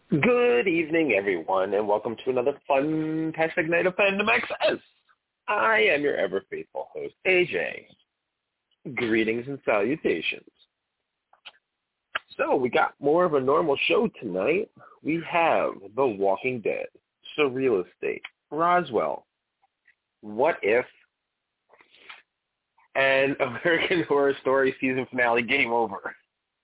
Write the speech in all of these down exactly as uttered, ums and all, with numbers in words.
Good evening, everyone, and welcome to another fantastic night of Fandom Access. I am your ever-faithful host, A J. Greetings and salutations. So, we got more of a normal show tonight. We have The Walking Dead, Surreal Estate, Roswell, What If, and American Horror Story season finale, Game Over.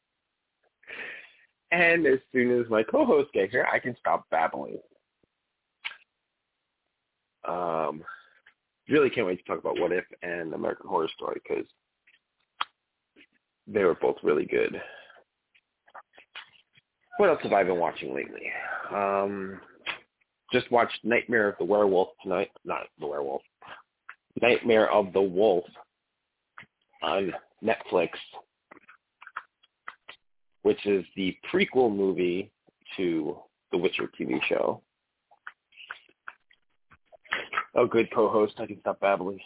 And as soon as my co-hosts get here, I can stop babbling. Um, really can't wait to talk about What If and American Horror Story because they were both really good. What else have I been watching lately? Um, just watched Nightmare of the Werewolf tonight. Not the Werewolf. Nightmare of the Wolf on Netflix, which is the prequel movie to the Witcher T V show. Oh, good co-host. I can stop babbling.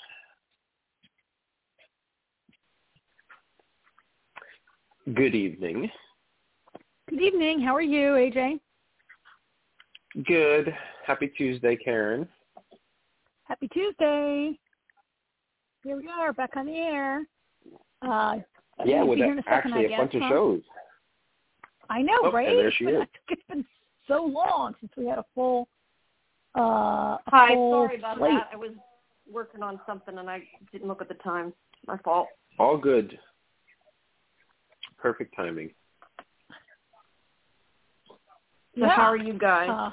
Good evening. Good evening. How are you, A J? Good. Happy Tuesday, Karen. Happy Tuesday. Here we are, back on the air. Uh, yeah, with a, second, actually I a guess, bunch huh? of shows. I know, oh, right? And there she but is. It's been so long since we had a full uh, a Hi, full sorry about slate. that. I was working on something and I didn't look at the time. My fault. All good. Perfect timing. So Yeah. how are you guys? Uh,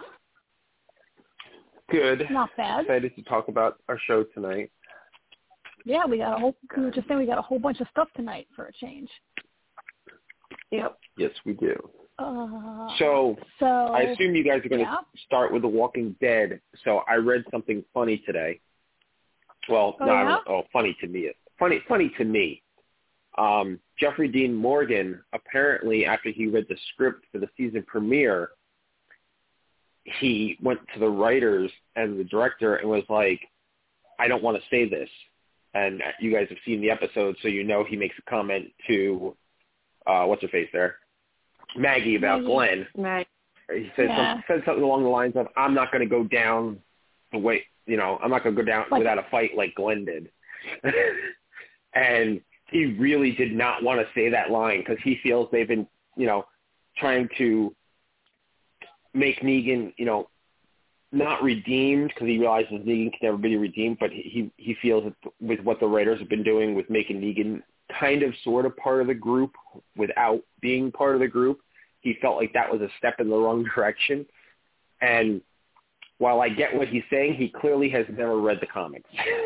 Good. Not bad. Excited to talk about our show tonight. Yeah, we got a whole. We were just saying we got a whole bunch of stuff tonight for a change. Yep. Yes, we do. Uh, So, so I assume you guys are going to yeah. start with The Walking Dead. So I read something funny today. Well, Oh, no, yeah? oh, funny to me. Funny, funny to me. Um, Jeffrey Dean Morgan, apparently after he read the script for the season premiere, he went to the writers and the director and was like, I don't want to say this. And you guys have seen the episode, so you know he makes a comment to, uh, what's her face there? Maggie about Maggie. Glenn. Right. He said, Yeah. some, said something along the lines of, I'm not going to go down the way, you know, I'm not going to go down Like, without a fight like Glenn did. And he really did not want to say that line because he feels they've been, you know, trying to make Negan, you know, not redeemed because he realizes Negan can never be redeemed, but he he feels that with what the writers have been doing with making Negan kind of sort of part of the group without being part of the group, he felt like that was a step in the wrong direction. And while I get what he's saying, he clearly has never read the comics.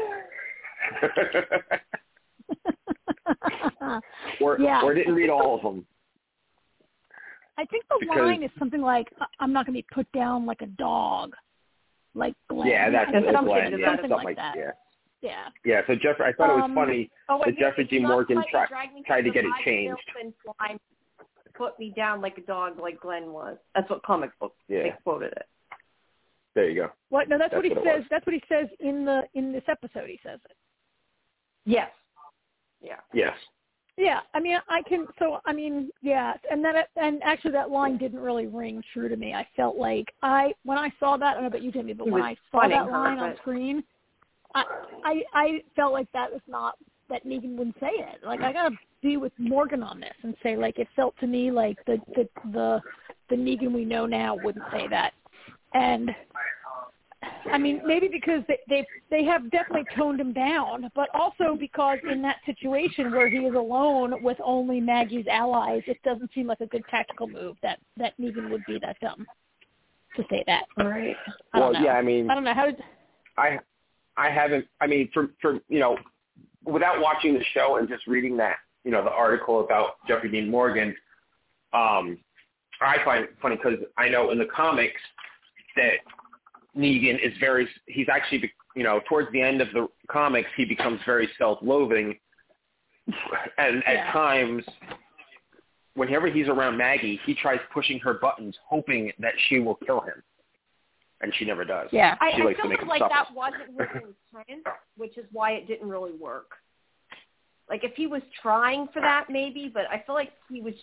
or yeah. or didn't read all of them. I think the Because, line is something like, "I'm not going to be put down like a dog, like Glenn." Yeah, that's I think that's something, Glenn. something, Yeah, something something like like that. yeah. Yeah. Yeah, so Jeffrey, I thought it was Um, funny Oh, wait, that Jeffrey D. Morgan tried tried to get it changed. Line, put me down like a dog, like Glenn was. That's what comic books Yeah. they quoted it. There you go. What? No, that's, That's what he what it says. was. That's what he says in the in this episode. He says it. Yes. Yeah. Yes. Yeah, I mean, I can. So, I mean, yeah, and then it, and actually, that line didn't really ring true to me. I felt like I when I saw that, I don't know about you, Timmy, but He when was I saw funning that her, line on but- screen, I, I I felt like that was not that Negan wouldn't say it. Like, I gotta be with Morgan on this and say, like, it felt to me like the the the, the Negan we know now wouldn't say that, and. I mean, maybe because they, they they have definitely toned him down, but also because in that situation where he is alone with only Maggie's allies, it doesn't seem like a good tactical move that, that Negan would be that dumb to say that. Right. I don't Well, know. yeah, I mean, I don't know. How did... I I haven't. I mean, for for you know, without watching the show and just reading that, you know, the article about Jeffrey Dean Morgan, um, I find it funny because I know in the comics that Negan is very, he's actually, you know, towards the end of the comics, he becomes very self-loathing. And at Yeah. times, whenever he's around Maggie, he tries pushing her buttons, hoping that she will kill him. And she never does. Yeah. I, She I likes to feel make him like suffer. that wasn't his intent, which is why it didn't really work. Like, if he was trying for that, maybe, but I feel like he was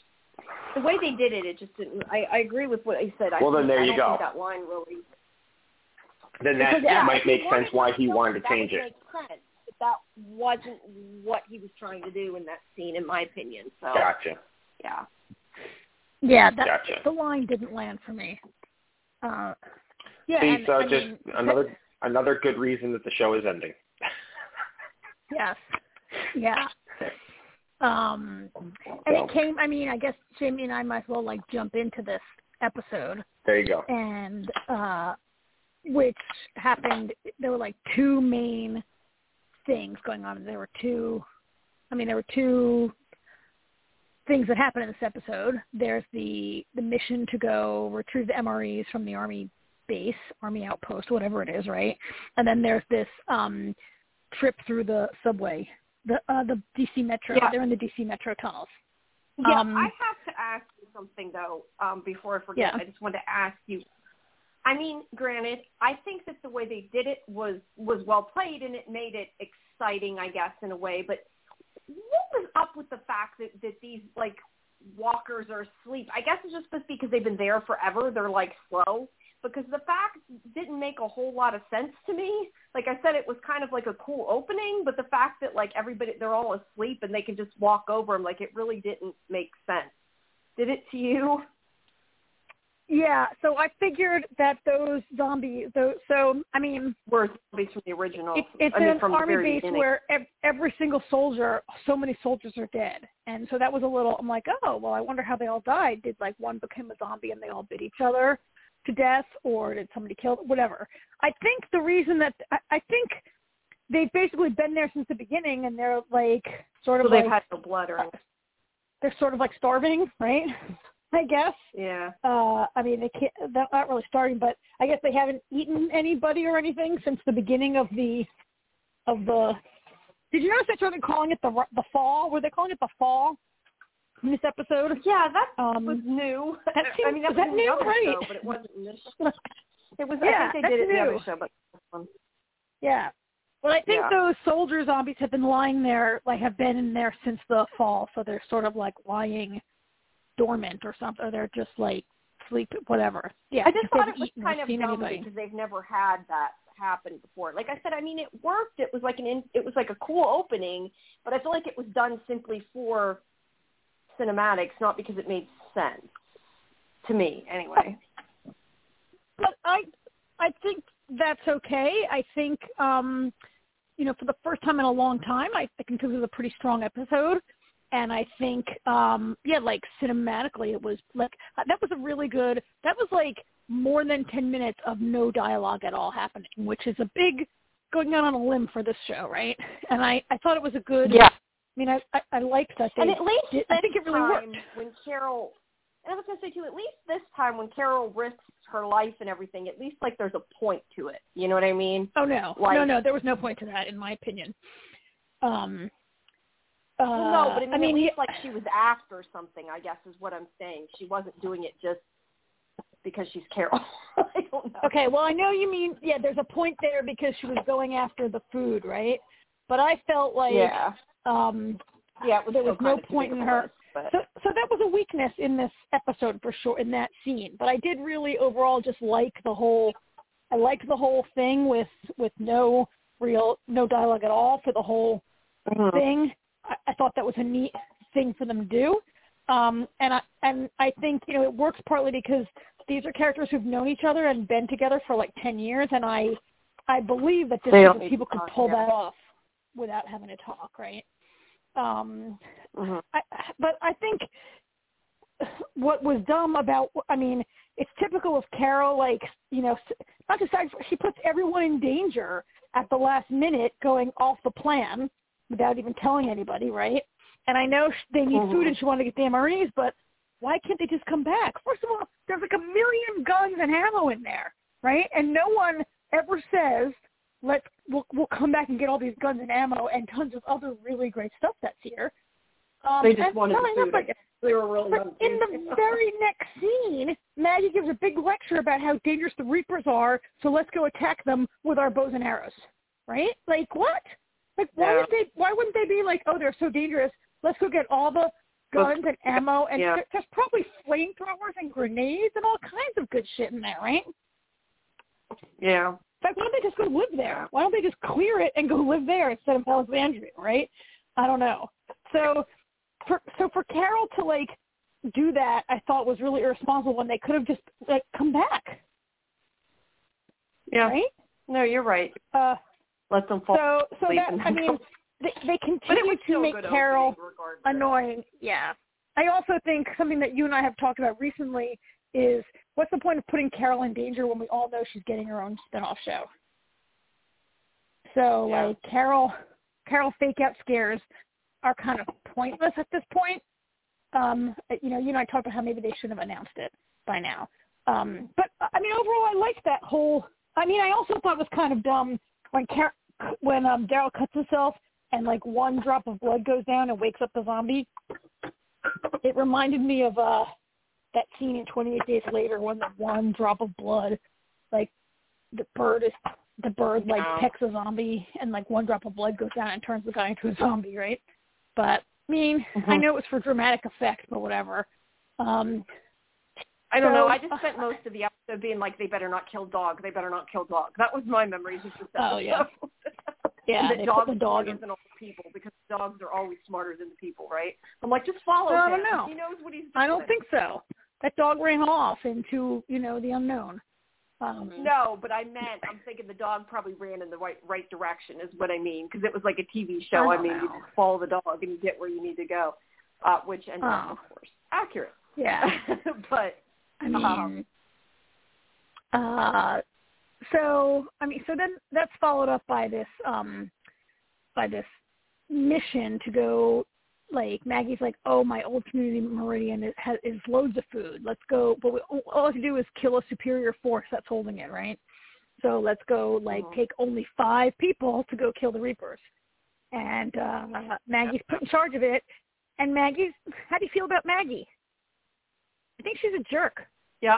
the way they did it, it just didn't. I, I agree with what he said. I Well, then think, there I you don't go. think that line really. Then that, Because, that yeah, might if he make sense wanted why to he kill wanted him, to change that it. would make sense. But that wasn't what he was trying to do in that scene, in my opinion. So, Gotcha. yeah. Yeah, that Gotcha. the line didn't land for me. Uh, yeah, See, and, so I just mean, another another good reason that the show is ending. Yes. Yeah. Um, and So. it came, I mean, I guess Jamie and I might as well, like, jump into this episode. There you go. And, uh, which happened, there were, like, two main things going on. There were two, I mean, there were two things that happened in this episode. There's the, the mission to go retrieve the M R Es from the Army base, Army outpost, whatever it is, right? And then there's this, um, trip through the subway, the uh, the D C Metro. Yeah. They're in the D C Metro tunnels. Yeah, Um, I have to ask you something, though, um, before I forget. Yeah. I just wanted to ask you. I mean, granted, I think that the way they did it was, was well played, and it made it exciting, I guess, in a way. But what was up with the fact that, that these, like, walkers are asleep? I guess it's just because they've been there forever. They're, like, slow. Because the fact didn't make a whole lot of sense to me. Like I said, it was kind of like a cool opening, but the fact that like everybody, they're all asleep and they can just walk over them, like it really didn't make sense. Did it to you? Yeah, so I figured that those zombies, those, so, I mean, Were zombies from the original. it, it's I mean, an from army the very base beginning. where ev- every single soldier, so many soldiers are dead. And so that was a little, I'm like, oh, well, I wonder how they all died. Did like one become a zombie and they all bit each other to death, or did somebody kill them? Whatever. I think the reason that I, I think they've basically been there since the beginning, and they're like sort of so they've like had no blood or anything. they're sort of like starving, right? I guess. Yeah. Uh, I mean, they can't. They're not really starving, but I guess they haven't eaten anybody or anything since the beginning of the of the. Did you notice they started calling it the the fall? Were they calling it the fall? In this episode? Yeah, that um, was new. That seems, I mean, that is was that in new, the other right? show, but it wasn't in this show. It was, Yeah, I think they that's did it in the new. other show, but this one. Yeah. Well, I think Yeah. those soldier zombies have been lying there, like have been in there since the fall, so they're sort of like lying dormant or something. Or they're just like sleep, whatever. Yeah. I just they thought haven't it was eaten or kind of seen dumb anybody. because they've never had that happen before. Like I said, I mean, it worked. It was like an, in, it was like a cool opening, but I feel like it was done simply for cinematics, not because it made sense to me, anyway. But I, I think that's okay. I think, um, you know, for the first time in a long time, I think this was a pretty strong episode. And I think, um, yeah, like cinematically, it was like, that was a really good, that was like more than ten minutes of no dialogue at all happening, which is a big, going out on a limb for this show, right? And I, I thought it was a good, Yeah. I mean, I, I, I liked that they And at least did, I think it really time worked. when Carol, and I was going to say too, at least this time when Carol risks her life and everything, at least like there's a point to it. You know what I mean? Oh, no. Like, no, no, there was no point to that, in my opinion. Um, uh, well, no, but I mean, I mean at least he, like she was after something, I guess is what I'm saying. She wasn't doing it just because she's Carol. I don't know. Okay, well, I know you mean, yeah, there's a point there because she was going after the food, right? But I felt like Yeah. um, Yeah, it was there was still no kind of too point big in of a her. risk, but- So, so that was a weakness in this episode for sure, in that scene. But I did really overall just like the whole, I liked the whole thing with, with no real, no dialogue at all for the whole Mhm. thing. I, I thought that was a neat thing for them to do. Um, and I, and I think, you know, it works partly because these are characters who've known each other and been together for like ten years. And I, I believe that this They group don't of need people to could talk, pull yeah. that off without having to talk, right? Um, Mhm. I, but I think what was dumb about, I mean, it's typical of Carol, like, you know, not just that, she puts everyone in danger at the last minute going off the plan without even telling anybody, right? And I know they need Mhm. food and she wanted to get the M R Es, but why can't they just come back? First of all, there's like a million guns and ammo in there, right? And no one ever says, let's, we'll, we'll come back and get all these guns and ammo and tons of other really great stuff that's here. Um, They just and wanted not the enough, food. but- I guess they were really but hungry. in the very next scene, Maggie gives a big lecture about how dangerous the Reapers are, so let's go attack them with our bows and arrows. Right? Like, what? Like, why Yeah. would they? Why wouldn't they be like, oh, they're so dangerous, let's go get all the guns and ammo, and yeah. there, there's probably flamethrowers and grenades and all kinds of good shit in there, right? Yeah. In fact, why don't they just go live there? Why don't they just clear it and go live there instead of Alexandria, right? I don't know. So for so for Carol to, like, do that, I thought was really irresponsible when they could have just, like, come back. Yeah. Right? No, you're right. Uh, Let them fall so, so asleep. that, I mean, they, they but it continue was to still make good Carol annoying. annoying. Yeah. I also think something that you and I have talked about recently is what's the point of putting Carol in danger when we all know she's getting her own spinoff show? So, Yeah. like, Carol, Carol fake out scares are kind of pointless at this point. Um, you know, you and I talked about how maybe they should have announced it by now. Um, but, I mean, overall, I liked that whole – I mean, I also thought it was kind of dumb when Car- when um, Daryl cuts himself and, like, one drop of blood goes down and wakes up the zombie. It reminded me of uh, that scene in twenty-eight days later when the one drop of blood, like, the bird is – the bird, like, no. pecks a zombie and, like, one drop of blood goes down and turns the guy into a zombie, right? But, I mean, mm-hmm. I know it was for dramatic effect, but whatever. Um, I don't so, know. I just spent most of the episode being like, they better not kill dog. They better not kill dog. That was my memories of this episode. Oh, yeah. Yeah, the they dogs put the dog in. than all the people because dogs are always smarter than the people, right? I'm like, just follow I him. don't know. He knows what he's doing. I don't think so. That dog ran off into, you know, the unknown. Um, no, but I meant, I'm thinking the dog probably ran in the right right direction is what I mean, because it was like a T V show. I, I, mean, know. you just follow the dog and you get where you need to go, uh, which ended up, Oh. of course, accurate. Yeah. but, I mean, um, uh, so, I mean, so then that's followed up by this, um, by this mission to go, like, Maggie's like, oh, my old community Meridian is, has, is loads of food. Let's go. But we, all I have to do is kill a superior force that's holding it, right? So let's go, like, uh-huh. take only five people to go kill the Reapers. And uh, Maggie's put in charge of it. And Maggie's, how do you feel about Maggie? I think she's a jerk. Yeah.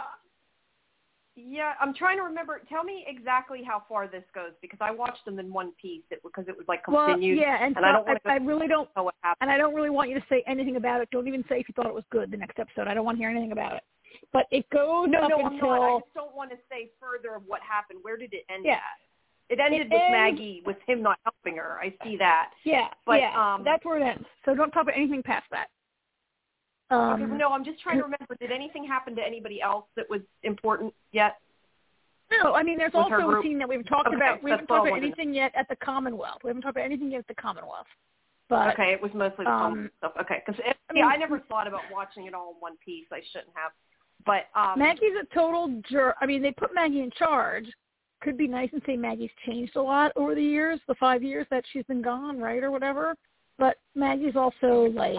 Yeah, I'm trying to remember. Tell me exactly how far this goes because I watched them in one piece it, because it was like continued. Well, yeah, and, and so I don't want to I, I really don't, know what happened. and I don't really want you to say anything about it. Don't even say if you thought it was good the next episode. I don't want to hear anything about it. But it goes no, up no, until. I'm not. I just don't want to say further of what happened. Where did it end Yeah. at? It ended it with ends, Maggie, with him not helping her. I see that. Yeah, but, yeah, um, that's where it ends. So don't talk about anything past that. Um, okay, no, I'm just trying to remember. Did anything happen to anybody else that was important yet? No, I mean, there's With her also a group? scene that we haven't talked Okay, about. We that's haven't all talked I about wanted. anything yet at the Commonwealth. We haven't talked about anything yet at the Commonwealth. But Okay, it was mostly the um, stuff. Okay, because I mean, yeah, I never thought about watching it all in one piece. I shouldn't have. But um, Maggie's a total jerk. I mean, they put Maggie in charge. Could be nice and say Maggie's changed a lot over the years, the five years that she's been gone, right, or whatever. But Maggie's also like,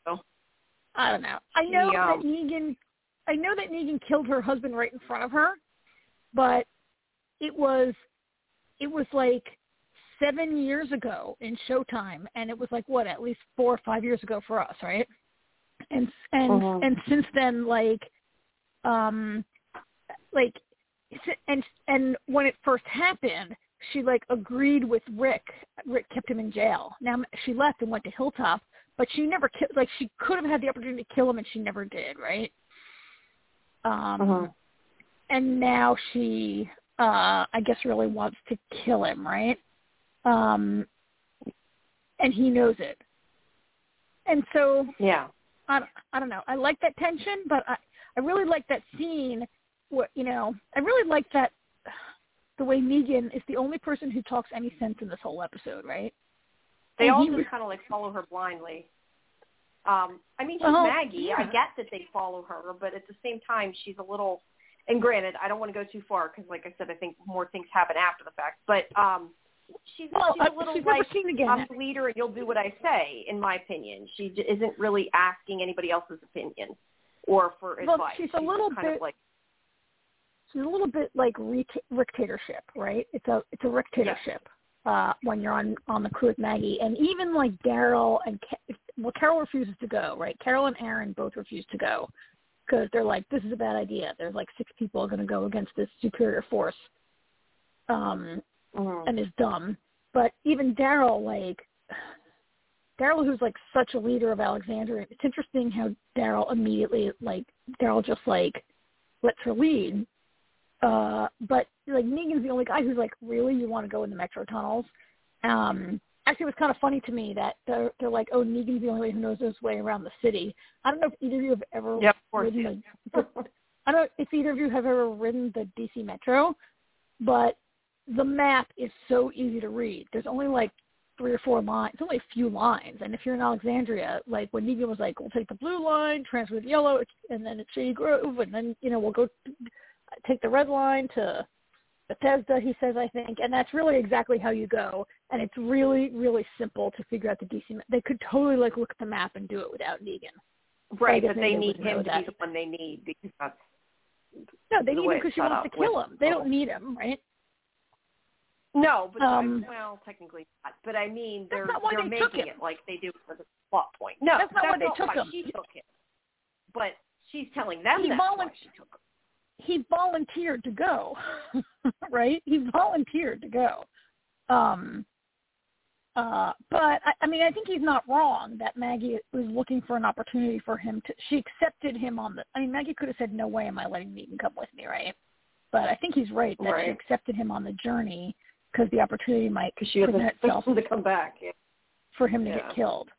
I don't know. I know yeah. that Negan, I know that Negan killed her husband right in front of her, but it was, it was like seven years ago in Showtime, and it was like what, at least four or five years ago for us, right? And and Uh-huh. and since then, like, um, like, and and when it first happened, she like agreed with Rick. Rick kept him in jail. Now she left and went to Hilltop, but she never ki- like she could have had the opportunity to kill him, and she never did, right? Um, uh-huh. and now she, uh, I guess, really wants to kill him, right? Um, and he knows it. And so, yeah, I, I don't know. I like that tension, but I, I really like that scene. Where, you know, I really like that the way Negan is the only person who talks any sense in this whole episode, right? They and all he, just kind of like follow her blindly. Um, I mean, she's well, Maggie. yeah. I get that they follow her, but at the same time, she's a little. And granted, I don't want to go too far because, like I said, I think more things happen after the fact. But um, she's, well, she's uh, a little she's like, never seen again. I'm the leader and you'll do what I say, in my opinion. She j- isn't really asking anybody else's opinion or for well, advice. she's a little kind bit of like, she's a little bit like Ricktatorship, right? It's a it's a Ricktatorship uh, when you're on on the crew with Maggie, and even like Daryl and Ka- well, Carol refuses to go, right? Carol and Aaron both refuse to go because they're like, this is a bad idea. There's like six people going to go against this superior force, um, mm-hmm. and is dumb. But even Daryl, like, Daryl, who's like such a leader of Alexandria, it's interesting how Daryl immediately, like, Daryl just like lets her lead. Uh, but like Negan's the only guy who's like, really, you want to go in the metro tunnels? Um, actually, it was kind of funny to me that they're, they're like, oh, Negan's the only one who knows his way around the city. I don't know if either of you have ever yep, of course, ridden yeah. the, I don't know if either of you have ever ridden the D C Metro, but the map is so easy to read. There's only like three or four lines. It's only a few lines. And if you're in Alexandria, like when Negan was like, we'll take the blue line, transfer to the yellow, and then it's Shady Grove, and then, you know, we'll go take the red line to Bethesda, he says, I think. And that's really exactly how you go. And it's really, really simple to figure out the D C. They could totally like look at the map and do it without Negan. Right, but they, they need him to that. be the one they need because that's No, they the need him because she wants to kill with, him. They don't need him, right? No, but um, I, well, technically not. But I mean, they're that's not why they're they took making him. it like they do for the plot point. No, that's not that's why they not took why him. she took him. But she's telling them he that's volun- why she took him. He volunteered to go, right? He volunteered to go. Um, uh, but I, I mean, I think he's not wrong that Maggie was looking for an opportunity for him to. She accepted him on the. I mean, Maggie could have said, "No way, am I letting Negan come with me?" Right? But I think he's right that right. she accepted him on the journey because the opportunity might because she present itself to come back yeah. for him to yeah. get killed.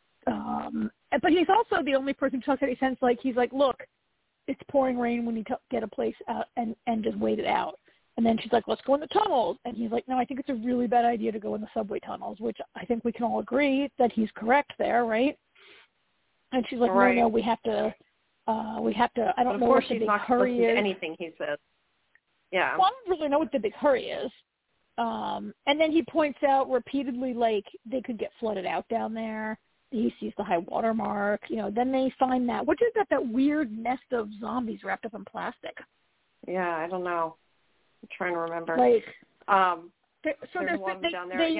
Um, but he's also the only person who talks any sense. Like he's like, look, it's pouring rain when you t- get a place out and, and just wait it out. And then she's like, let's go in the tunnels. And he's like, no, I think it's a really bad idea to go in the subway tunnels, which I think we can all agree that he's correct there, right? And she's like, right. no, no, we have to, uh, we have to, I don't of know course what the she's big not hurry is. To anything he says. Yeah. Well, I don't really know what the big hurry is. Um, and then he points out repeatedly, like, they could get flooded out down there. He sees the high water mark. You know, then they find that, what is that, that weird nest of zombies wrapped up in plastic? Yeah, I don't know. I'm trying to remember. Like, um, there, so there's there's, one they, down there. they, yeah.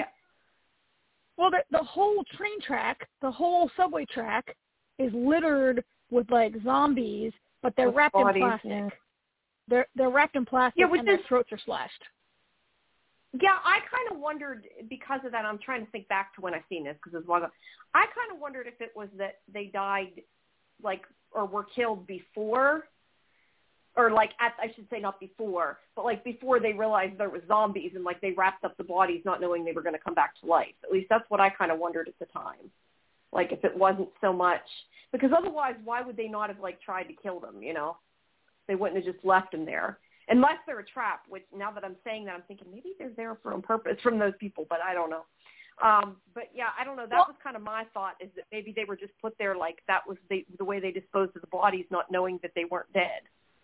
Well, the, the whole train track, the whole subway track is littered with, like, zombies, but they're With wrapped bodies, in plastic. yeah. They're they're wrapped in plastic, Yeah, which and their is, throats are slashed. Yeah, I kind of wondered because of that. I'm trying to think back to when I seen this because it was a while ago. I kind of wondered if it was that they died, like, or were killed before, or like at I should say not before, but like before they realized there was zombies and like they wrapped up the bodies, not knowing they were going to come back to life. At least that's what I kind of wondered at the time. Like if it wasn't so much because otherwise, why would they not have like tried to kill them? You know, they wouldn't have just left them there. Unless they're a trap, which now that I'm saying that, I'm thinking maybe they're there for on purpose from those people, but I don't know. Um, but, yeah, I don't know. That well, was kind of my thought is that maybe they were just put there like that was the, the way they disposed of the bodies, not knowing that they weren't dead.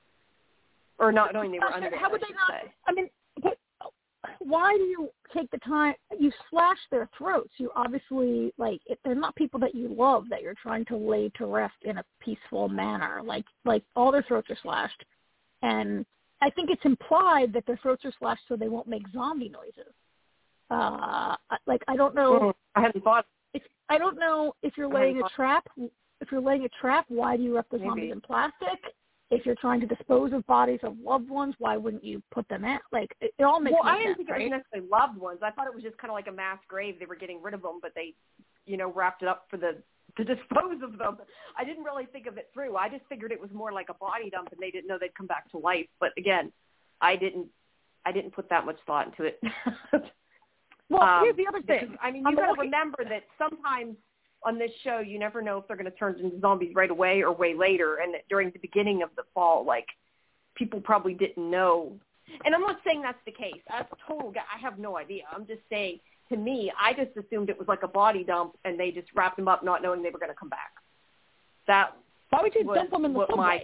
Or not knowing they were undead, How would I they should not? say. I mean, but why do you take the time? You slash their throats. You obviously, like, it, they're not people that you love that you're trying to lay to rest in a peaceful manner. Like, like all their throats are slashed. And I think it's implied that their throats are slashed so they won't make zombie noises. Uh, like I don't know. I hadn't thought. If I don't know if you're laying a trap. If you're laying a trap, why do you wrap the Maybe. zombies in plastic? If you're trying to dispose of bodies of loved ones, why wouldn't you put them in? Like it, it all makes well, no I didn't sense, think right? it was necessarily loved ones. I thought it was just kind of like a mass grave. They were getting rid of them, but they, you know, wrapped it up for the to dispose of them. I didn't really think of it through. I just figured it was more like a body dump, and they didn't know they'd come back to life. But again, I didn't. I didn't put that much thought into it. Well, um, here's the other thing. Because, I mean, you got to remember that sometimes on this show, you never know if they're going to turn into zombies right away or way later. And that during the beginning of the fall, like, people probably didn't know. And I'm not saying that's the case. That's total. I have no idea. I'm just saying, to me, I just assumed it was like a body dump, and they just wrapped them up, not knowing they were going to come back. That Why would you was dump them in the what subway? my.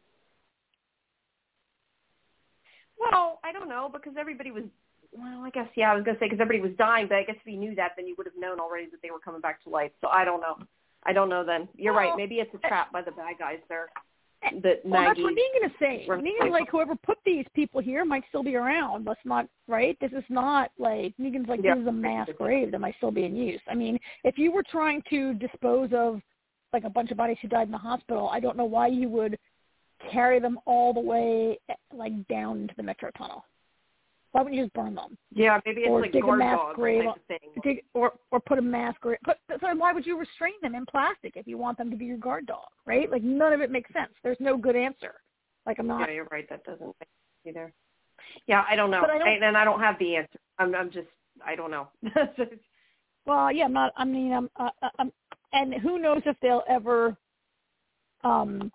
Well, I don't know, because everybody was, well, I guess, yeah, I was going to say because everybody was dying, but I guess if you knew that, then you would have known already that they were coming back to life. So I don't know. I don't know then. You're well, right. Maybe it's a trap by the bad guys there. That well, Maggie, that's what Negan is saying. Negan, like, whoever put these people here might still be around. Let's not, right? This is not, like, Negan's like, yeah. this is a mass grave that might still be in use. I mean, if you were trying to dispose of, like, a bunch of bodies who died in the hospital, I don't know why you would carry them all the way, like, down into the metro tunnel. Why wouldn't you just burn them? Yeah, maybe it's or like dig guard a mass dog grave, type of thing. dig, or or put a mass grave. But so why would you restrain them in plastic if you want them to be your guard dog, right? Like none of it makes sense. There's no good answer. Like I'm not. Yeah, you're right. That doesn't make sense either. Yeah, I don't know, But I don't, I, and I don't have the answer. I'm, I'm just, I don't know. well, yeah, I'm not. I mean, I'm, uh, I'm, and who knows if they'll ever, um,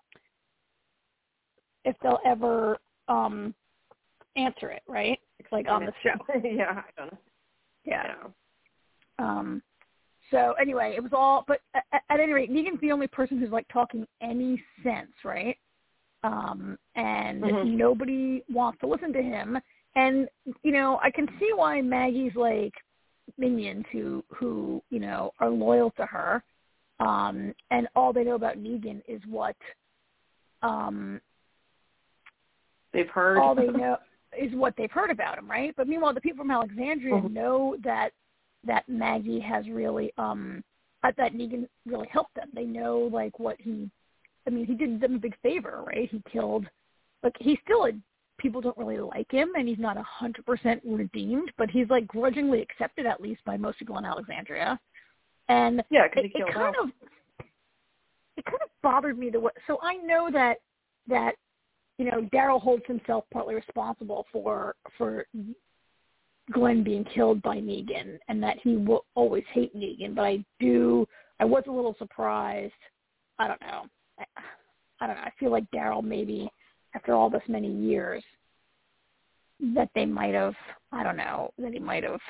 if they'll ever um, answer it, right? It's like on the show. Yeah, I don't know. Yeah. yeah. Um. So anyway, it was all. But at, at any rate, Negan's the only person who's like talking any sense, right? Um, and mm-hmm. nobody wants to listen to him. And, you know, I can see why Maggie's like minions who, who, you know, are loyal to her. Um, and all they know about Negan is what, um, they've heard. All they know is what they've heard about him. Right. But meanwhile, the people from Alexandria mm-hmm. know that, that Maggie has really, um, that Negan really helped them. They know like what he, I mean, he did them a big favor, right? He killed, like, he's still a, people don't really like him, and he's not one hundred percent redeemed, but he's, like, grudgingly accepted, at least, by most people in Alexandria. And yeah, because he it, killed it kind out. of, it kind of bothered me the way, so I know that, that, you know, Daryl holds himself partly responsible for, for Glenn being killed by Negan, and that he will always hate Negan, but I do, I was a little surprised, I don't know, I, I don't know. I feel like Daryl maybe after all this many years that they might have, I don't know, that he might have,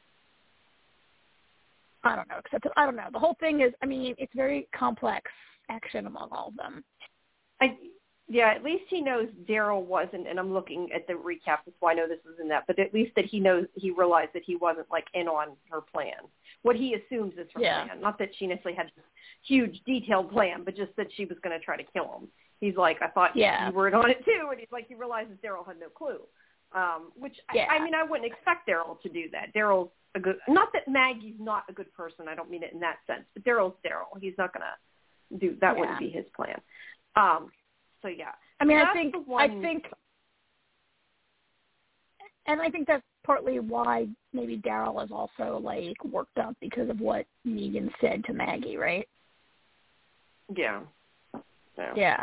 I don't know, except I don't know. The whole thing is, I mean, it's very complex action among all of them. I, yeah, at least he knows Daryl wasn't, and I'm looking at the recap, that's why I know this was in that, but at least that he knows, he realized that he wasn't like in on her plan. What he assumes is her yeah. plan. Not that she necessarily had this huge detailed plan, but just that she was going to try to kill him. He's like, I thought yeah. you were in on it too, and he's like, he realizes Daryl had no clue. Um, which, yeah. I, I mean, I wouldn't expect Daryl to do that. Daryl's a good, not that Maggie's not a good person, I don't mean it in that sense, but Daryl's Daryl. He's not going to do, that yeah. wouldn't be his plan. Um, so yeah. I mean, so I think, I think, and I think that's partly why maybe Daryl is also, like, worked up because of what Negan said to Maggie, right? Yeah. Yeah. Yeah.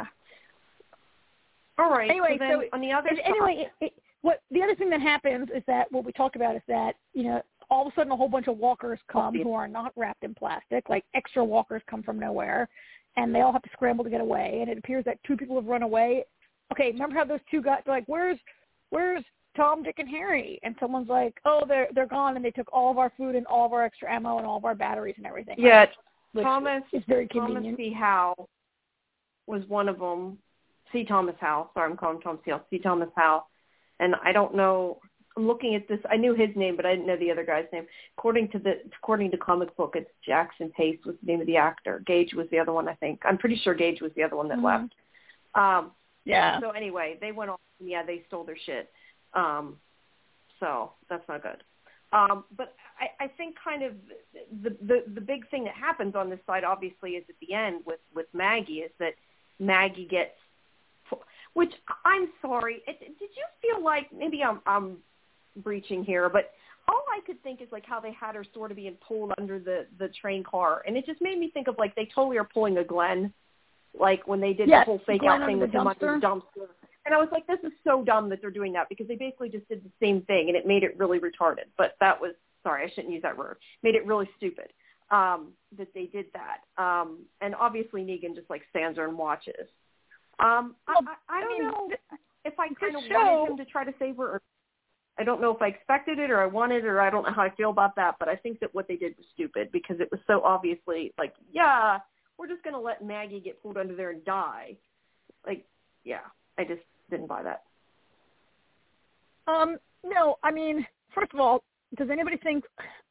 All right. Anyway, so, then so on the other it, side, anyway, it, it, what the other thing that happens is that what we talked about is that, you know, all of a sudden a whole bunch of walkers come who are not wrapped in plastic, like extra walkers come from nowhere, and they all have to scramble to get away. And it appears that two people have run away. Okay, remember how those two guys, they're like, where's, where's Tom, Dick, and Harry? And someone's like, oh, they're they're gone, and they took all of our food and all of our extra ammo and all of our batteries and everything. Yeah, right? Thomas. It's very Thomas convenient. C. Howe was one of them. C. Thomas Howe. Sorry, I'm calling Tom C. Howe. C. Thomas Howe. And I don't know. I'm looking at this. I knew his name, but I didn't know the other guy's name. According to the according to comic book, it's Jackson Pace was the name of the actor. Gage was the other one, I think. I'm pretty sure Gage was the other one that mm-hmm. left. Um, yeah. So anyway, they went off. And yeah, they stole their shit. Um, so that's not good. Um, but I, I think kind of the, the the big thing that happens on this side, obviously, is at the end with, with Maggie, is that Maggie gets, which I'm sorry, it, did you feel like, maybe I'm, I'm breaching here, but all I could think is like how they had her sort of being pulled under the, the train car, and it just made me think of like they totally are pulling a Glenn, like when they did yes, the whole fake Glenn out thing with him under the dumpster. And I was like, this is so dumb that they're doing that because they basically just did the same thing, and it made it really retarded. But that was, sorry, I shouldn't use that word, made it really stupid um, that they did that. Um, and obviously Negan just like stands there and watches. Um, well, I, I, I don't I mean, know if I kind of show, wanted him to try to save her, or I don't know if I expected it or I wanted it, or I don't know how I feel about that. But I think that what they did was stupid because it was so obviously like, yeah, we're just going to let Maggie get pulled under there and die. Like, yeah, I just didn't buy that. Um, no, I mean, first of all, does anybody think,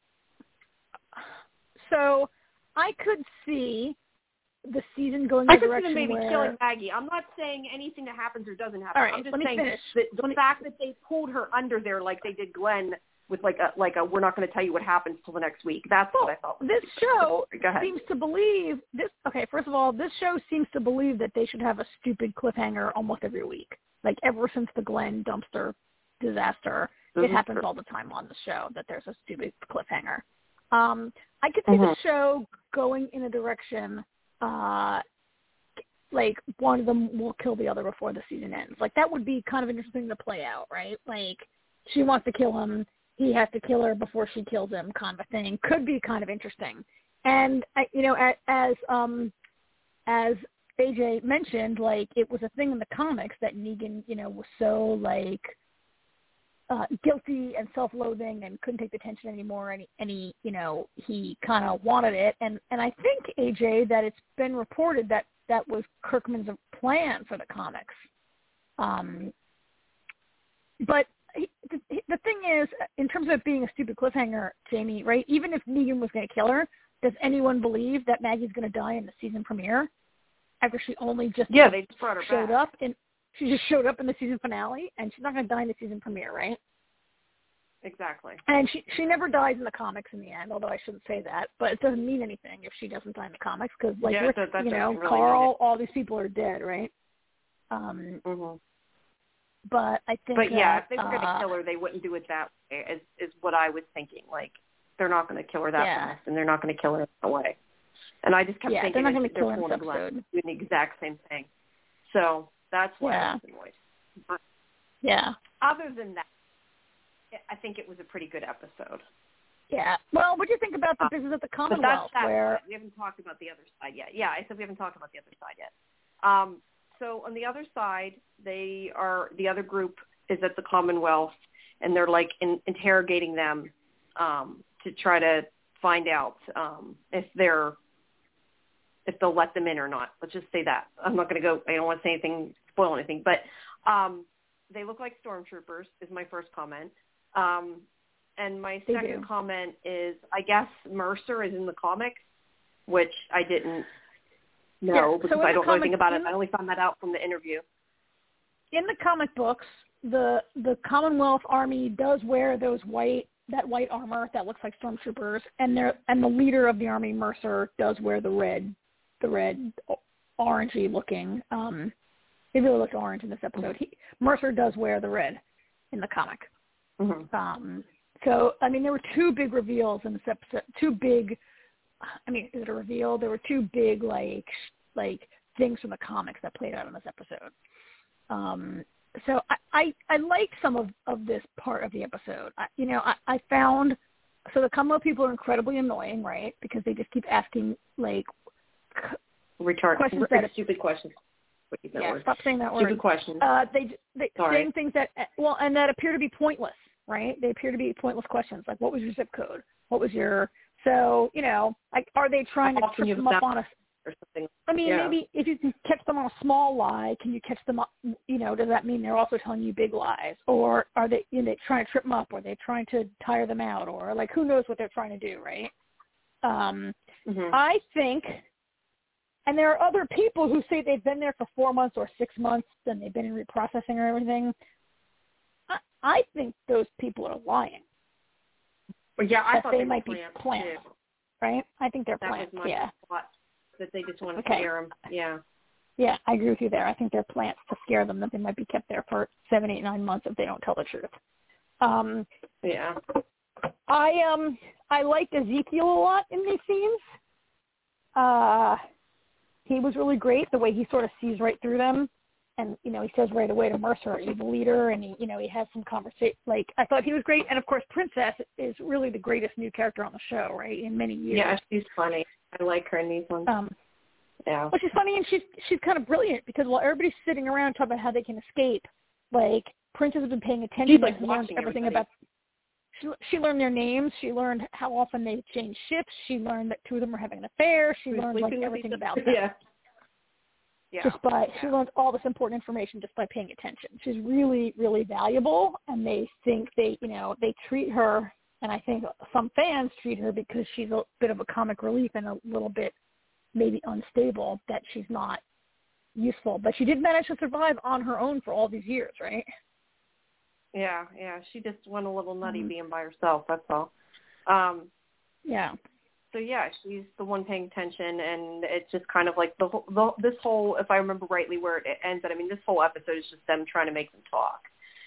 so I could see the season going in the direction maybe where... killing Maggie. I'm not saying anything that happens or doesn't happen. All right, I'm just let me saying finish. that the me... fact that they pulled her under there like they did Glenn with like a, like a, we're not going to tell you what happens till the next week. That's well, what I thought. This show Go ahead. seems to believe, this. okay, first of all, this show seems to believe that they should have a stupid cliffhanger almost every week. Like ever since the Glenn dumpster disaster, it happens all the time on the show that there's a stupid cliffhanger. Um, I could see mm-hmm. the show going in a direction, uh, like one of them will kill the other before the season ends. Like that would be kind of interesting to play out, right? Like she wants to kill him, he has to kill her before she kills him, kind of a thing. Could be kind of interesting. And you know, as, as um, as A J mentioned, like it was a thing in the comics that Negan, you know, was so like uh, guilty and self-loathing and couldn't take the tension anymore, and he, and he you know, he kind of wanted it. And and I think A J that it's been reported that that was Kirkman's plan for the comics. Um, but he, the, the thing is, in terms of it being a stupid cliffhanger, Jamie, right? Even if Negan was going to kill her, does anyone believe that Maggie's going to die in the season premiere after she only just yeah they just brought her showed back. up and she just showed up in the season finale, and she's not going to die in the season premiere, right? Exactly. And she she never dies in the comics in the end, although I shouldn't say that. But it doesn't mean anything if she doesn't die in the comics because, like, yeah, Rick, that, that you know, really Carl, all these people are dead, right? Um, mm-hmm. But I think But, yeah, that, if they were going to uh, kill her, they wouldn't do it that way, is, is what I was thinking. Like, they're not going to kill her that yeah. fast, and they're not going to kill her that way. And I just kept yeah, thinking they're not going to they're kill her in pulling this a Glenn, episode. doing the exact same thing. So that's why Yeah. I was annoyed. But Yeah. other than that, I think it was a pretty good episode. Yeah. Well, what do you think about the business at the But Commonwealth? that's that where side. We haven't talked about the other side yet. Yeah, I said we haven't talked about the other side yet. Um, so on the other side, they are the other group is at the Commonwealth, and they're like in, interrogating them um, to try to find out um, if they're if they'll let them in or not. Let's just say that. I'm not going to go. I don't want to say anything, spoil anything, but um, they look like stormtroopers. Is my first comment. Um, and my They second do. comment is, I guess Mercer is in the comics, which I didn't know Yeah, so because in I the don't know anything comic- about it. in- I only found that out from the interview. in the comic books, the the Commonwealth Army does wear those white that white armor that looks like stormtroopers, and they're and the leader of the army, Mercer, does wear the red, the red, orangey looking. Um, he really looked orange in this episode. He, Mercer does wear the red in the comic. Mm-hmm. Um, so I mean, there were two big reveals in this episode. Two big. I mean, is it a reveal? There were two big like like things from the comics that played out in this episode. Um, so I, I, I liked some of, of this part of the episode. I, you know, I, I found, so the Commonwealth people are incredibly annoying, right? Because they just keep asking, like, Retard, questions r- that... stupid questions. What is that yeah, word? stop saying that stupid word. questions. Uh, they, they Sorry. saying things that, well, and that appear to be pointless, right? They appear to be pointless questions, like, what was your zip code? What was your... So, you know, like, are they trying to trip them up on a... Or something. I mean, yeah. maybe if you can catch them on a small lie, can you catch them up, you know, does that mean they're also telling you big lies? Or are they, you know, trying to trip them up, or are they trying to tire them out, or, like, who knows what they're trying to do, right? Um, mm-hmm. I think, and there are other people who say they've been there for four months or six months, and they've been in reprocessing or everything. I, I think those people are lying. Well, yeah, I that thought they, they might were be plants, plants, too. right? I think they're That plants, was my yeah. thought, that they just want to Okay. scare them. Yeah. Yeah, I agree with you there. I think they're plants to scare them, that they might be kept there for seven, eight, nine months if they don't tell the truth. Um, yeah. I um I liked Ezekiel a lot in these scenes. Uh, he was really great, the way he sort of sees right through them. And, you know, he says right away to Mercer, he's a leader, and, he, you know, he has some conversation. Like, I thought he was great. And, of course, Princess is really the greatest new character on the show, right, in many years. Yeah, she's funny. I like her in these ones. Um, yeah. Well, she's funny, and she's she's kind of brilliant, because while everybody's sitting around talking about how they can escape, like, Princess has been paying attention. She's, like, and learned watching everything everybody. about. She, she learned their names. She learned how often they change ships. She learned that two of them are having an affair. She Who's learned like sleeping with everything each about other? them. Yeah. Yeah. Just by yeah. she learned all this important information just by paying attention. She's really, really valuable, and they think they, you know, they treat her, and I think some fans treat her because she's a bit of a comic relief and a little bit maybe unstable, that she's not useful. But she did manage to survive on her own for all these years, right? Yeah, yeah. She just went a little nutty mm-hmm. being by herself, that's all. Um, yeah. So, yeah, she's the one paying attention, and it's just kind of like the, the this whole, if I remember rightly where it ends, I mean, this whole episode is just them trying to make them talk.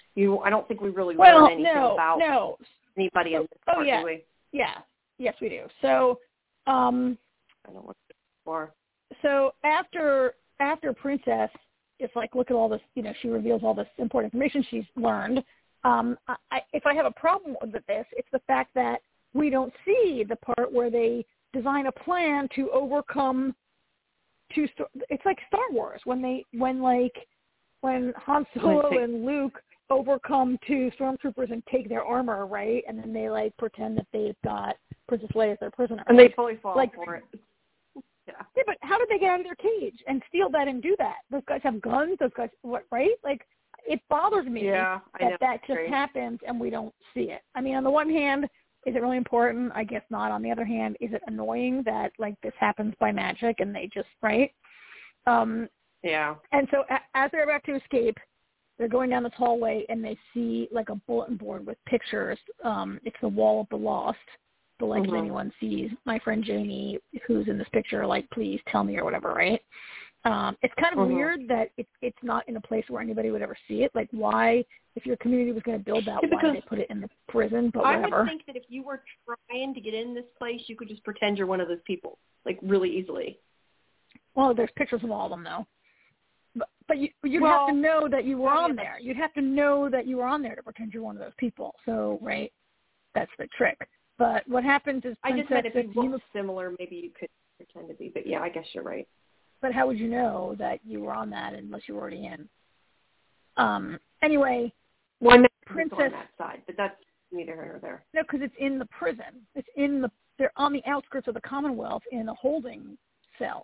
You, I don't think we really well, learn anything no, about no. anybody in this oh, part, yeah. do we? Yeah. Yes, we do. So, um, I don't know what it's for. So after after Princess, it's like, look at all this, you know, she reveals all this important information she's learned. Um, I, if I have a problem with this, it's the fact that we don't see the part where they design a plan to overcome two. It's like Star Wars when they when like when Han Solo and Luke overcome two stormtroopers and take their armor, right? And then they like pretend that they've got Princess Leia as their prisoner, and they fully fall like, for it. Yeah. yeah, but how did they get out of their cage and steal that and do that? Those guys have guns. Those guys, what? Right? Like, it bothers me yeah, that know. that just Great. happens and we don't see it. I mean, on the one hand, is it really important? I guess not. On the other hand, is it annoying that like this happens by magic and they just right? Um, yeah. And so a- as they're about to escape, they're going down this hallway and they see like a bulletin board with pictures. Um, it's the Wall of the Lost. But like mm-hmm. if anyone sees my friend Jamie, who's in this picture, like please tell me or whatever, right? Um, it's kind of mm-hmm. weird that it, it's not in a place where anybody would ever see it. Like why, if your community was going to build that, yeah, why did they put it in the prison? But whatever. I would think that if you were trying to get in this place, you could just pretend you're one of those people, like really easily. Well, there's pictures of all of them though. But, but you, you'd well, have to know that you were I mean, on there. You'd have to know that you were on there to pretend you're one of those people. So, right, that's the trick. But what happens is I just meant if you Yumiko, looked similar, maybe you could pretend to be. But yeah, I guess you're right. But how would you know that you were on that unless you were already in? Um. Anyway, well, I meant Princess on that side, but that's neither here nor there. No, because it's in the prison. It's in the. They're on the outskirts of the Commonwealth in a holding cell.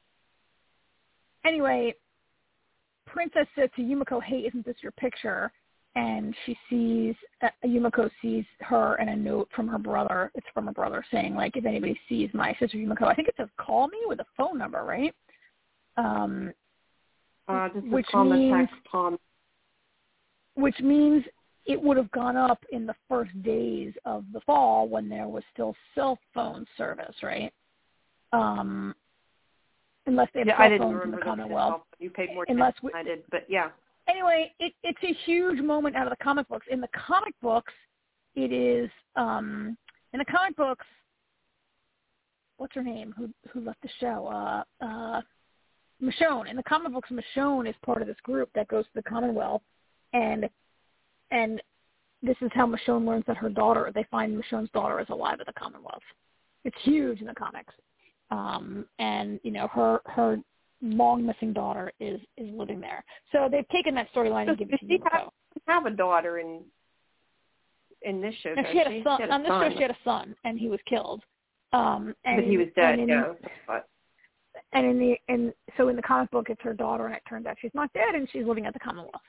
Anyway, Princess says to Yumiko, "Hey, isn't this your picture?" And she sees, uh, Yumiko sees her and a note from her brother. It's from her brother saying, like, if anybody sees my sister Yumiko, I think it says call me with a phone number, right? Um, uh, this which is means, text, Tom. which means it would have gone up in the first days of the fall when there was still cell phone service, right? Um, unless they have yeah, cell I didn't phones in remember the Commonwealth. You paid more unless attention we, than I did, but yeah. Anyway, it, it's a huge moment out of the comic books. In the comic books, it is um, in the comic books. What's her name? Who who left the show? Uh, uh, Michonne. In the comic books, Michonne is part of this group that goes to the Commonwealth, and and this is how Michonne learns that her daughter. They find Michonne's daughter is alive at the Commonwealth. It's huge in the comics, um, and you know her her. long missing daughter is is living there. So they've taken that storyline and given it to she Yumiko. Have, have a daughter in in this show. And she had she? a son. She had a on this son. show, she had a son, and he was killed. Um, and but he was dead. And in, yeah. But. And in the and so in the comic book, it's her daughter, and it turns out she's not dead, and she's living at the Commonwealth.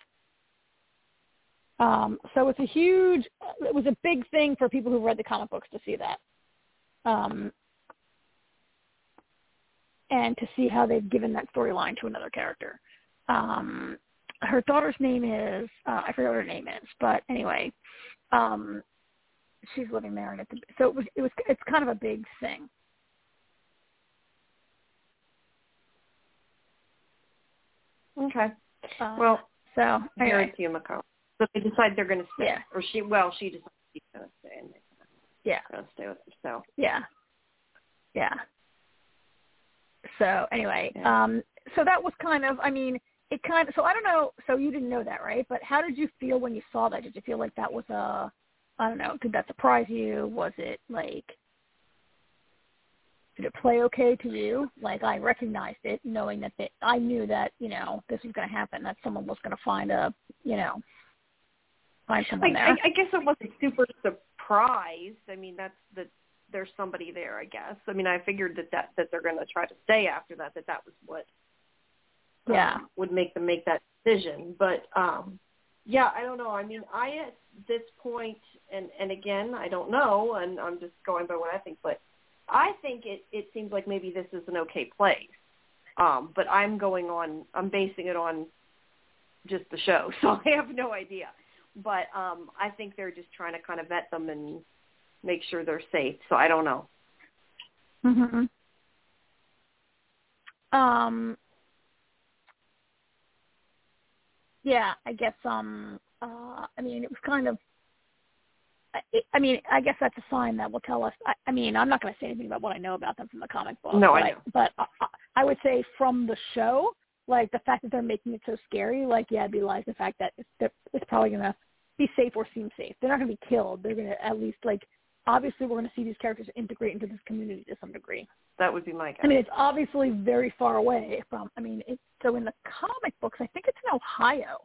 Um, so it's a huge. It was a big thing for people who read the comic books to see that. Um, and to see how they've given that storyline to another character. Um, her daughter's name is, uh, I forget what her name is, but anyway, um, she's living there, and it's, so it was, it was, it's kind of a big thing. Okay. Uh, well, so anyway. Here at Yumiko. So they decide they're going to stay, yeah. or she, well, she decides she's going to stay, and yeah, going to stay with her. So yeah, yeah. So anyway, yeah. um, so that was kind of, I mean, it kind of, so I don't know, so you didn't know that, right? But how did you feel when you saw that? Did you feel like that was a, I don't know, did that surprise you? Was it like, did it play okay to you? Like I recognized it, knowing that they, I knew that, you know, this was going to happen, that someone was going to find a, you know, find someone I, there. I, I guess it wasn't super surprised. I mean, that's the, there's somebody there, I guess. I mean, I figured that, that, that they're going to try to stay after that, that that was what um, yeah. would make them make that decision. But, um, yeah, I don't know. I mean, I, at this point, and, and again, I don't know, and I'm just going by what I think, but I think it, it seems like maybe this is an okay place. Um, but I'm going on, I'm basing it on just the show, so I have no idea. But um, I think they're just trying to kind of vet them and make sure they're safe. So I don't know. Mhm. Um. Yeah, I guess. Um. Uh. Uh, I mean, it was kind of. I, I mean, I guess that's a sign that will tell us. I, I mean, I'm not going to say anything about what I know about them from the comic book. No, but I know. But I, I would say from the show, like the fact that they're making it so scary, like yeah, it belies the fact that it's, it's probably going to be safe or seem safe. They're not going to be killed. They're going to at least like. Obviously, we're going to see these characters integrate into this community to some degree. That would be my guess. I mean, it's obviously very far away from. I mean, it, so in the comic books, I think it's in Ohio,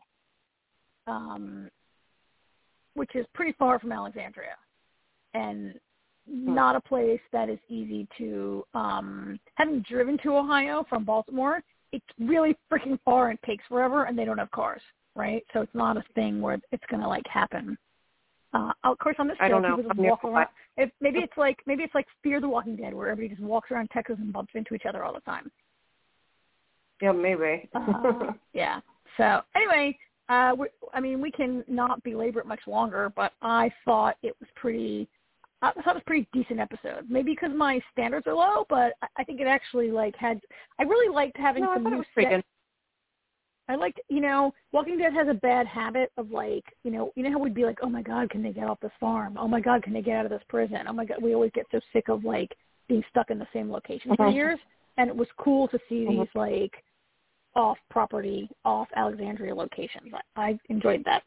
um, which is pretty far from Alexandria, and hmm. not a place that is easy to. Um, having driven to Ohio from Baltimore, it's really freaking far and takes forever, and they don't have cars, right? So it's not a thing where it's going to like happen. Uh, of course, on this show, people just walk around. If, maybe it's like maybe it's like Fear the Walking Dead, where everybody just walks around Texas and bumps into each other all the time. Yeah, maybe. uh, yeah. So anyway, uh, we, I mean, we can not belabor it much longer, but I thought it was pretty. I thought it was a pretty decent episode. Maybe because my standards are low, but I, I think it actually like had. I really liked having no, some I new set. I like, you know, Walking Dead has a bad habit of like, you know, you know how we'd be like, oh my God, can they get off this farm? Oh my God, can they get out of this prison? Oh my God, we always get so sick of like being stuck in the same location for years. And it was cool to see these like off property, off Alexandria locations. I, I enjoyed that.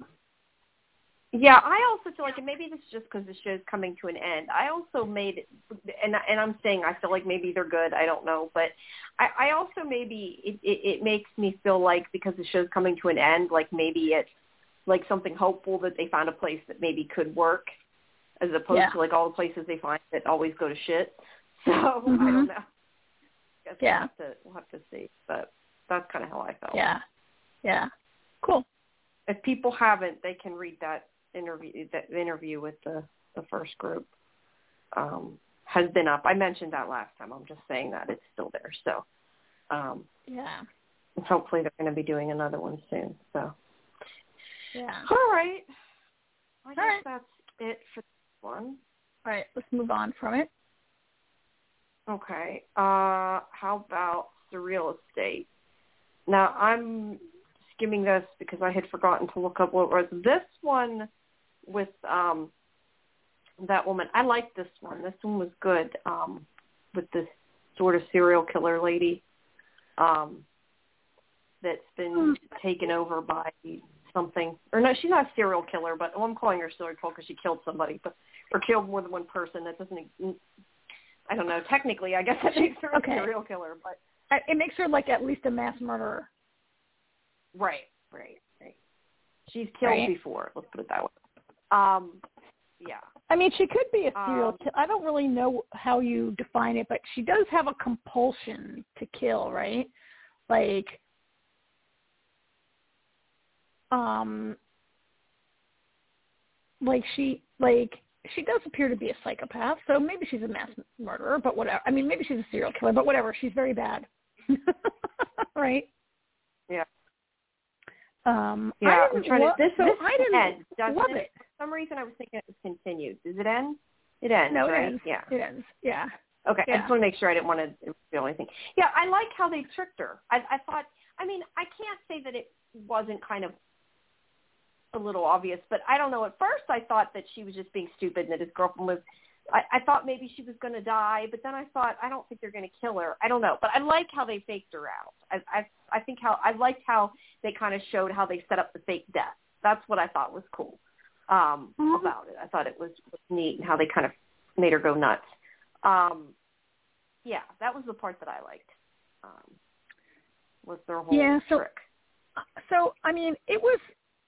Yeah, I also feel like, and maybe this is just because the show's coming to an end, I also made, and and I'm saying I feel like maybe they're good, I don't know, but I, I also maybe, it, it, it makes me feel like because the show's coming to an end, like maybe it's like something hopeful that they found a place that maybe could work as opposed yeah. to like all the places they find that always go to shit. So mm-hmm. I don't know. I guess yeah. we'll have, to, we'll have to see, but that's kind of how I felt. Yeah. Yeah. Cool. If people haven't, they can read that interview that interview with the, the first group um, has been up. I mentioned that last time. I'm just saying that it's still there. So um, yeah, hopefully they're going to be doing another one soon. So yeah. All right. I All guess right. that's it for this one. All right. Let's move on from it. Okay. Uh, how about Surreal Estate? Now I'm skimming this because I had forgotten to look up what it was. This one with um, that woman, I liked this one. This one was good um, with this sort of serial killer lady um, that's been mm. taken over by something. Or no, she's not a serial killer, but well, I'm calling her serial killer because she killed somebody, but or killed more than one person. That doesn't, I don't know. Technically, I guess that makes her okay. a serial killer, but it makes her like at least a mass murderer. Right, right, right. She's killed right. before. Let's put it that way. Um, yeah. I mean, she could be a serial um, killer. I don't really know how you define it, but she does have a compulsion to kill, right? Like, um, like she, like she does appear to be a psychopath. So maybe she's a mass murderer, but whatever. I mean, maybe she's a serial killer, but whatever. She's very bad, right? Yeah. Um, yeah, I I'm trying lo- to. This, so this I didn't end, doesn't love it? it. For some reason, I was thinking it was continued. Does it end? It ends, no, it right? Ends. Yeah. It ends. Yeah. Okay, yeah. I just want to make sure I didn't want to feel anything. Yeah, I like how they tricked her. I, I thought. I mean, I can't say that it wasn't kind of a little obvious, but I don't know. At first, I thought that she was just being stupid and that his girlfriend was. I, I thought maybe she was going to die, but then I thought I don't think they're going to kill her. I don't know, but I like how they faked her out. I I, I think how I liked how they kind of showed how they set up the fake death. That's what I thought was cool um, mm-hmm. about it. I thought it was, was neat and how they kind of made her go nuts. Um, yeah, that was the part that I liked. Um, was their whole yeah, so, trick. So I mean, it was.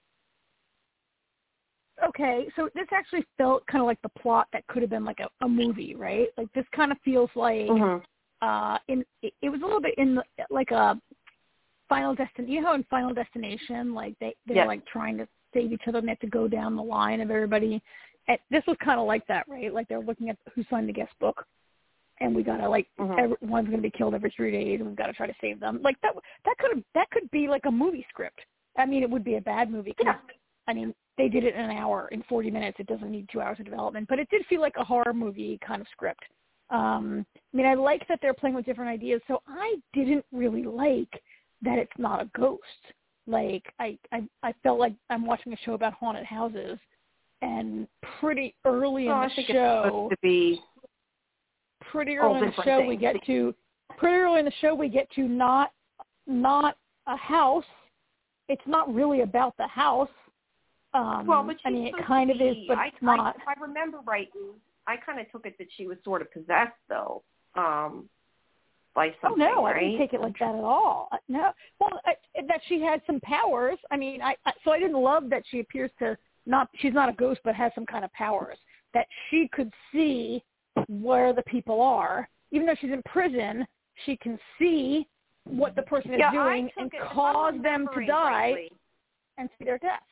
Okay, so this actually felt kind of like the plot that could have been like a, a movie, right? Like this kind of feels like mm-hmm. uh, in it, it was a little bit in the, like a Final Destination. You know how in Final Destination, like they they're yes. like trying to save each other and they have to go down the line of everybody. And this was kind of like that, right? Like they're looking at who signed the guest book, and we gotta like mm-hmm. everyone's gonna be killed every three days, and we've got to try to save them. Like that that could have that could be like a movie script. I mean, it would be a bad movie. Yeah. I mean, they did it in an hour, in forty minutes. It doesn't need two hours of development. But it did feel like a horror movie kind of script. Um, I mean, I like that they're playing with different ideas. So I didn't really like that it's not a ghost. Like I, I, I felt like I'm watching a show about haunted houses, and pretty early in oh, the I think show, it's supposed to be pretty early in the show things. we get to, pretty early in the show we get to not, not a house. It's not really about the house. Um, well, but I mean, it supposed kind to of be, is, but I, it's not. I, if I remember right, I kind of took it that she was sort of possessed, though. Um, By something, oh no, right? I didn't take it like that at all. No, well, I, that she had some powers. I mean, I, I so I didn't love that she appears to not. She's not a ghost, but has some kind of powers that she could see where the people are. Even though she's in prison, she can see what the person is yeah, doing and it, cause them to die rightly, and see their death.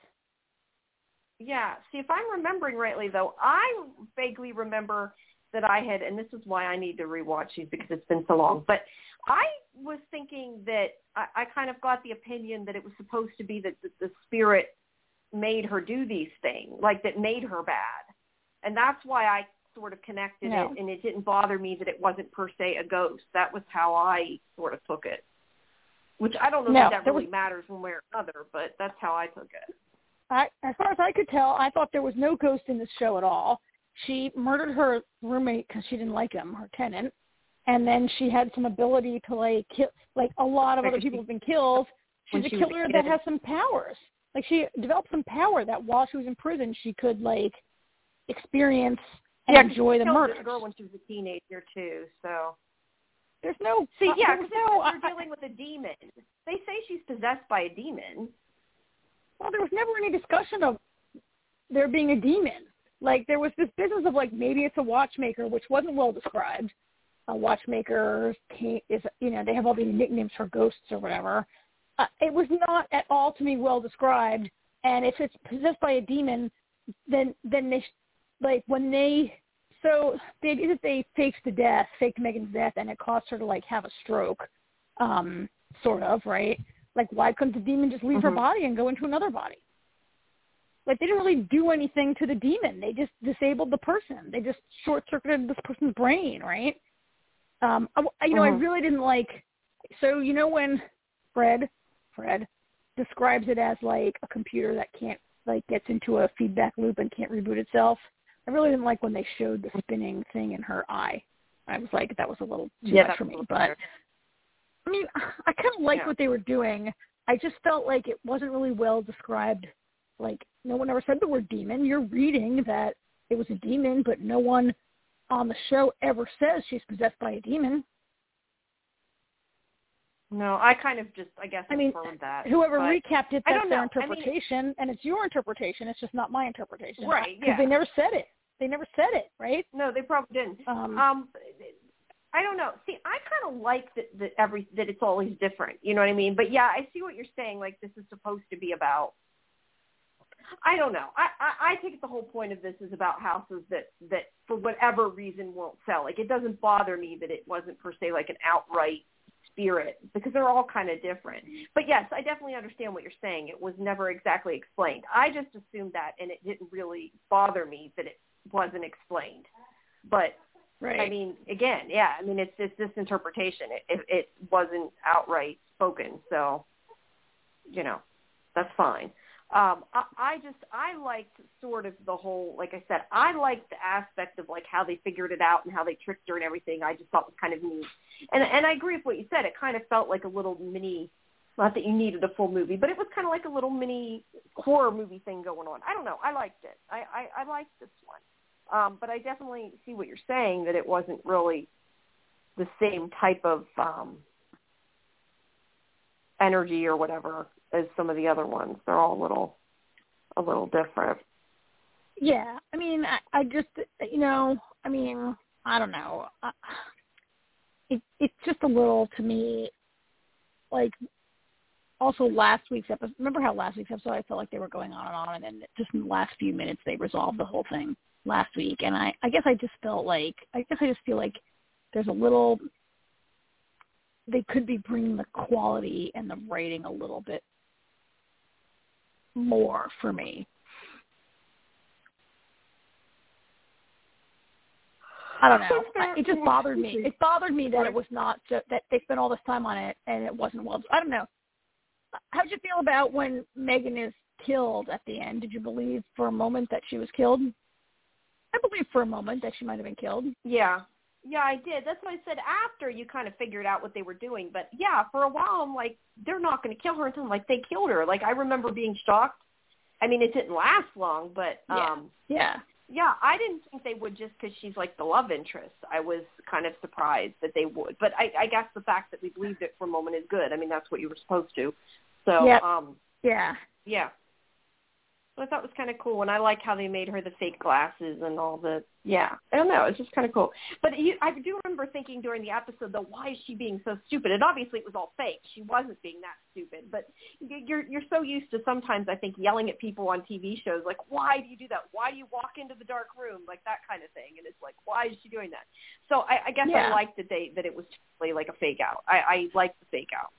Yeah. See, if I'm remembering rightly, though, I vaguely remember that I had, and this is why I need to rewatch these because it's been so long, but I was thinking that I, I kind of got the opinion that it was supposed to be that the, the spirit made her do these things, like that made her bad. And that's why I sort of connected no. it, and it didn't bother me that it wasn't per se a ghost. That was how I sort of took it, which I don't know no, if that really was, matters one way or another, but that's how I took it. I, as far as I could tell, I thought there was no ghost in this show at all. She murdered her roommate because she didn't like him, her tenant, and then she had some ability to like kill. Like a lot of other people have been killed. She's a she killer that has some powers. Like she developed some power that while she was in prison, she could like experience and yeah, enjoy the murder. This girl when she was a teenager too, so there's no see. uh, Yeah, because no, I, you're dealing with a demon. They say she's possessed by a demon. Well, there was never any discussion of there being a demon. Like, there was this business of, like, maybe it's a watchmaker, which wasn't well described. A watchmaker is, you know, they have all these nicknames for ghosts or whatever. Uh, it was not at all, to me, well described. And if it's possessed by a demon, then, then they, like, when they, so the idea that they faked the death, faked Megan's death, and it caused her to, like, have a stroke, um, sort of, right? Like, why couldn't the demon just leave mm-hmm. her body and go into another body? Like, they didn't really do anything to the demon. They just disabled the person. They just short-circuited this person's brain, right? Um, I, you know, mm-hmm. I really didn't like, so, you know, when Fred, Fred describes it as, like, a computer that can't, like, gets into a feedback loop and can't reboot itself, I really didn't like when they showed the spinning thing in her eye. I was like, that was a little too yeah, much for me. But, I mean, I kind of liked yeah. what they were doing. I just felt like it wasn't really well described. Like, no one ever said the word demon. You're reading that it was a demon, but no one on the show ever says she's possessed by a demon. No, I kind of just, I guess, I mean, inferred that. whoever recapped it, that's their know. interpretation, I mean, and it's your interpretation. It's just not my interpretation. Right, Because yeah. they never said it. They never said it, right? No, they probably didn't. Um, um I don't know. See, I kind of like that, that every that it's always different. You know what I mean? But yeah, I see what you're saying. Like, this is supposed to be about. I don't know. I, I, I think the whole point of this is about houses that, that for whatever reason won't sell. Like, it doesn't bother me that it wasn't per se like an outright spirit because they're all kind of different. But yes, I definitely understand what you're saying. It was never exactly explained. I just assumed that, and it didn't really bother me that it wasn't explained. But right. I mean, again, yeah, I mean, it's it's this interpretation. It, it, it wasn't outright spoken, so, you know, that's fine. Um, I, I just, I liked sort of the whole, like I said, I liked the aspect of like how they figured it out and how they tricked her and everything. I just thought was kind of neat. And and I agree with what you said. It kind of felt like a little mini, not that you needed a full movie, but it was kind of like a little mini horror movie thing going on. I don't know. I liked it. I, I, I liked this one. Um, but I definitely see what you're saying, that it wasn't really the same type of um, energy or whatever as some of the other ones. They're all a little, a little different. Yeah, I mean, I, I just, you know, I mean, I don't know. I, it, it's just a little, to me, like, also last week's episode, remember how last week's episode I felt like they were going on and on, and then just in the last few minutes they resolved the whole thing last week, and I, I guess I just felt like, I guess I just feel like there's a little, they could be bringing the quality and the writing a little bit more for me. I don't know. It just bothered me. It bothered me that it was not, that they spent all this time on it and it wasn't well. I don't know. how'd you feel about when Megan is killed at the end? Did you believe for a moment that she was killed? I believe for a moment that she might have been killed. Yeah. Yeah, I did. That's what I said after you kind of figured out what they were doing. But, yeah, for a while, I'm like, they're not going to kill her until, like, they killed her. Like, I remember being shocked. I mean, it didn't last long, but, um, yeah. yeah. Yeah, I didn't think they would just because she's, like, the love interest. I was kind of surprised that they would. But I, I guess the fact that we believed it for a moment is good. I mean, that's what you were supposed to. So, yep. um, yeah. Yeah. So I thought it was kind of cool, and I like how they made her the fake glasses and all the, yeah. I don't know, it's just kind of cool. But you, I do remember thinking during the episode, though, why is she being so stupid? And obviously it was all fake. She wasn't being that stupid. But you're you're so used to sometimes, I think, yelling at people on T V shows, like, why do you do that? Why do you walk into the dark room? Like that kind of thing. And it's like, why is she doing that? So I, I guess yeah. I liked that, they, that it was totally like a fake out. I, I liked the fake out.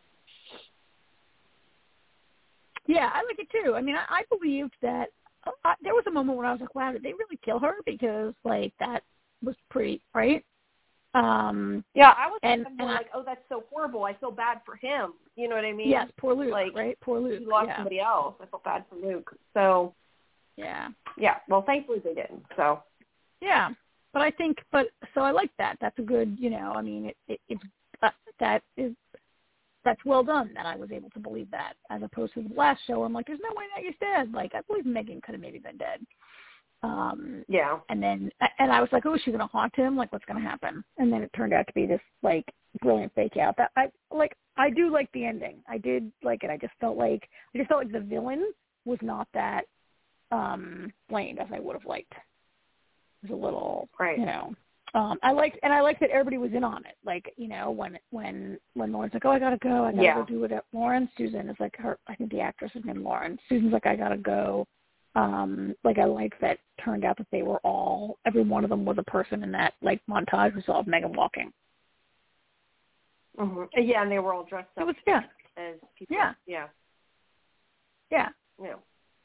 Yeah, I like it too. I mean, I, I believed that uh, there was a moment when I was like, wow, did they really kill her? Because, like, that was pretty, right? Um, yeah, I was and, more and like, oh, that's so horrible. I feel bad for him. You know what I mean? Yes, poor Luke, like, right? Poor Luke. He lost yeah. somebody else. I felt bad for Luke. So, yeah. Yeah, well, thankfully they didn't. So, yeah. But I think, but, so I like that. That's a good, you know, I mean, it, it, it's, uh, that is, that's well done that I was able to believe that, as opposed to the last show where I'm like, there's no way that he's dead. Like, I believe Megan could have maybe been dead. Um, yeah. And then, and I was like, oh, she's going to haunt him? Like, what's going to happen? And then it turned out to be this, like, brilliant fake out. That I, like, I do like the ending. I did like it. I just felt like, I just felt like the villain was not that um, blamed as I would have liked. It was a little, right. you know. Um, I liked, and I liked that everybody was in on it. Like, you know, when when when Lauren's like, oh, I gotta go, I gotta yeah. go do it. Lauren, Susan is like her. I think the actress is named Lauren. Susan's like, I gotta go. Um, like, I like that. Turned out that they were all, every one of them was a person in that like montage we saw of Megan walking. Mm-hmm. Yeah, and they were all dressed up. It was yeah, as people. Yeah, yeah, yeah, yeah.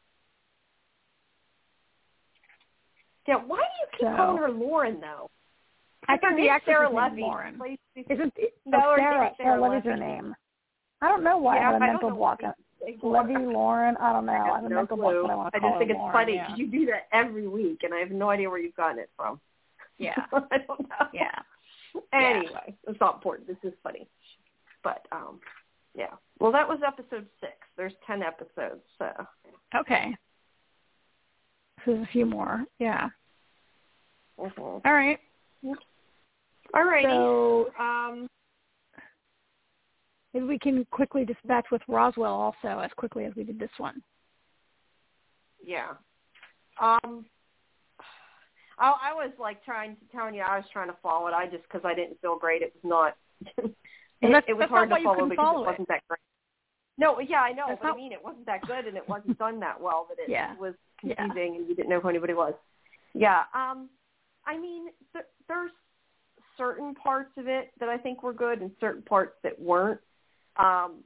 Yeah. Why do you keep so, calling her Lauren though? I think the actress Sarah is Levy. Lauren. Please, Isn't it, no, oh, or Sarah? Sarah Levy's Levy. her name. I don't know why yeah, I have a I mental block. Levy, Lauren, I don't know. I have, I have a no mental clue. block, but I want to I call just think her it's Lauren, funny yeah. because you do that every week, and I have no idea where you've gotten it from. Yeah. I don't know. Yeah. Anyway, yeah. it's not important. This is funny. But, um, yeah. Well, that was episode six. There's ten episodes, so. Okay. So there's a few more. Yeah. Mm-hmm. All right. All righty. So, um, maybe we can quickly dispatch with Roswell also as quickly as we did this one. Yeah. Um, I, I was like trying to tell you, I was trying to follow it. I just, because I didn't feel great. It was not, it, that's, it was that's hard not to why you follow couldn't because follow it wasn't that great. No, yeah, I know, That's but not... I mean, it wasn't that good and it wasn't done that well that it yeah. was confusing yeah. and you didn't know who anybody was. Yeah. Um, I mean, th- there's certain parts of it that I think were good and certain parts that weren't. Um,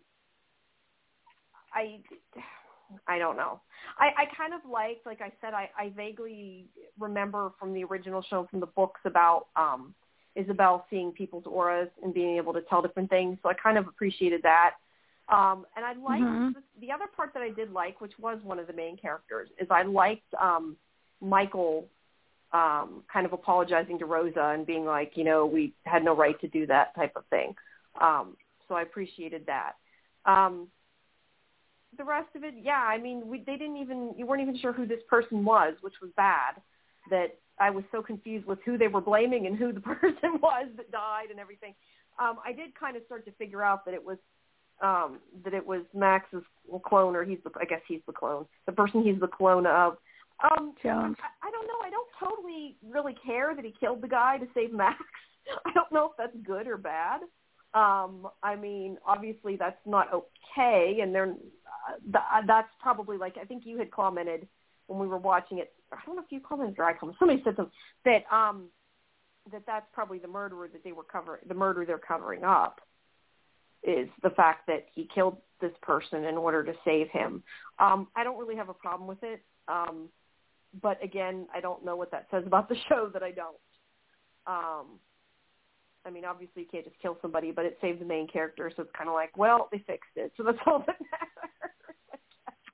I, I don't know. I, I kind of liked, like I said, I, I vaguely remember from the original show, from the books about um, Isabel seeing people's auras and being able to tell different things. So I kind of appreciated that. Um, and I liked mm-hmm. the, the other part that I did like, which was one of the main characters, is I liked um, Michael um, kind of apologizing to Rosa and being like, you know, we had no right to do that type of thing. Um, so I appreciated that. Um, the rest of it, yeah, I mean, we, they didn't even, you weren't even sure who this person was, which was bad, that I was so confused with who they were blaming and who the person was that died and everything. Um, I did kind of start to figure out that it was, um, that it was Max's clone, or he's the, I guess he's the clone, the person he's the clone of. Um, Jones. I, I don't know. I don't totally really care that he killed the guy to save Max. I don't know if that's good or bad. Um, I mean, obviously that's not okay, and they're, uh, th- that's probably like, I think you had commented when we were watching it, I don't know if you commented or I commented, somebody said something, that, um, that that's probably the murderer that they were covering, the murder they're covering up, is the fact that he killed this person in order to save him. Um, I don't really have a problem with it, um, but again, I don't know what that says about the show that I don't. Um, I mean, obviously you can't just kill somebody, but it saved the main character, so it's kind of like, well, they fixed it, so that's all that matters.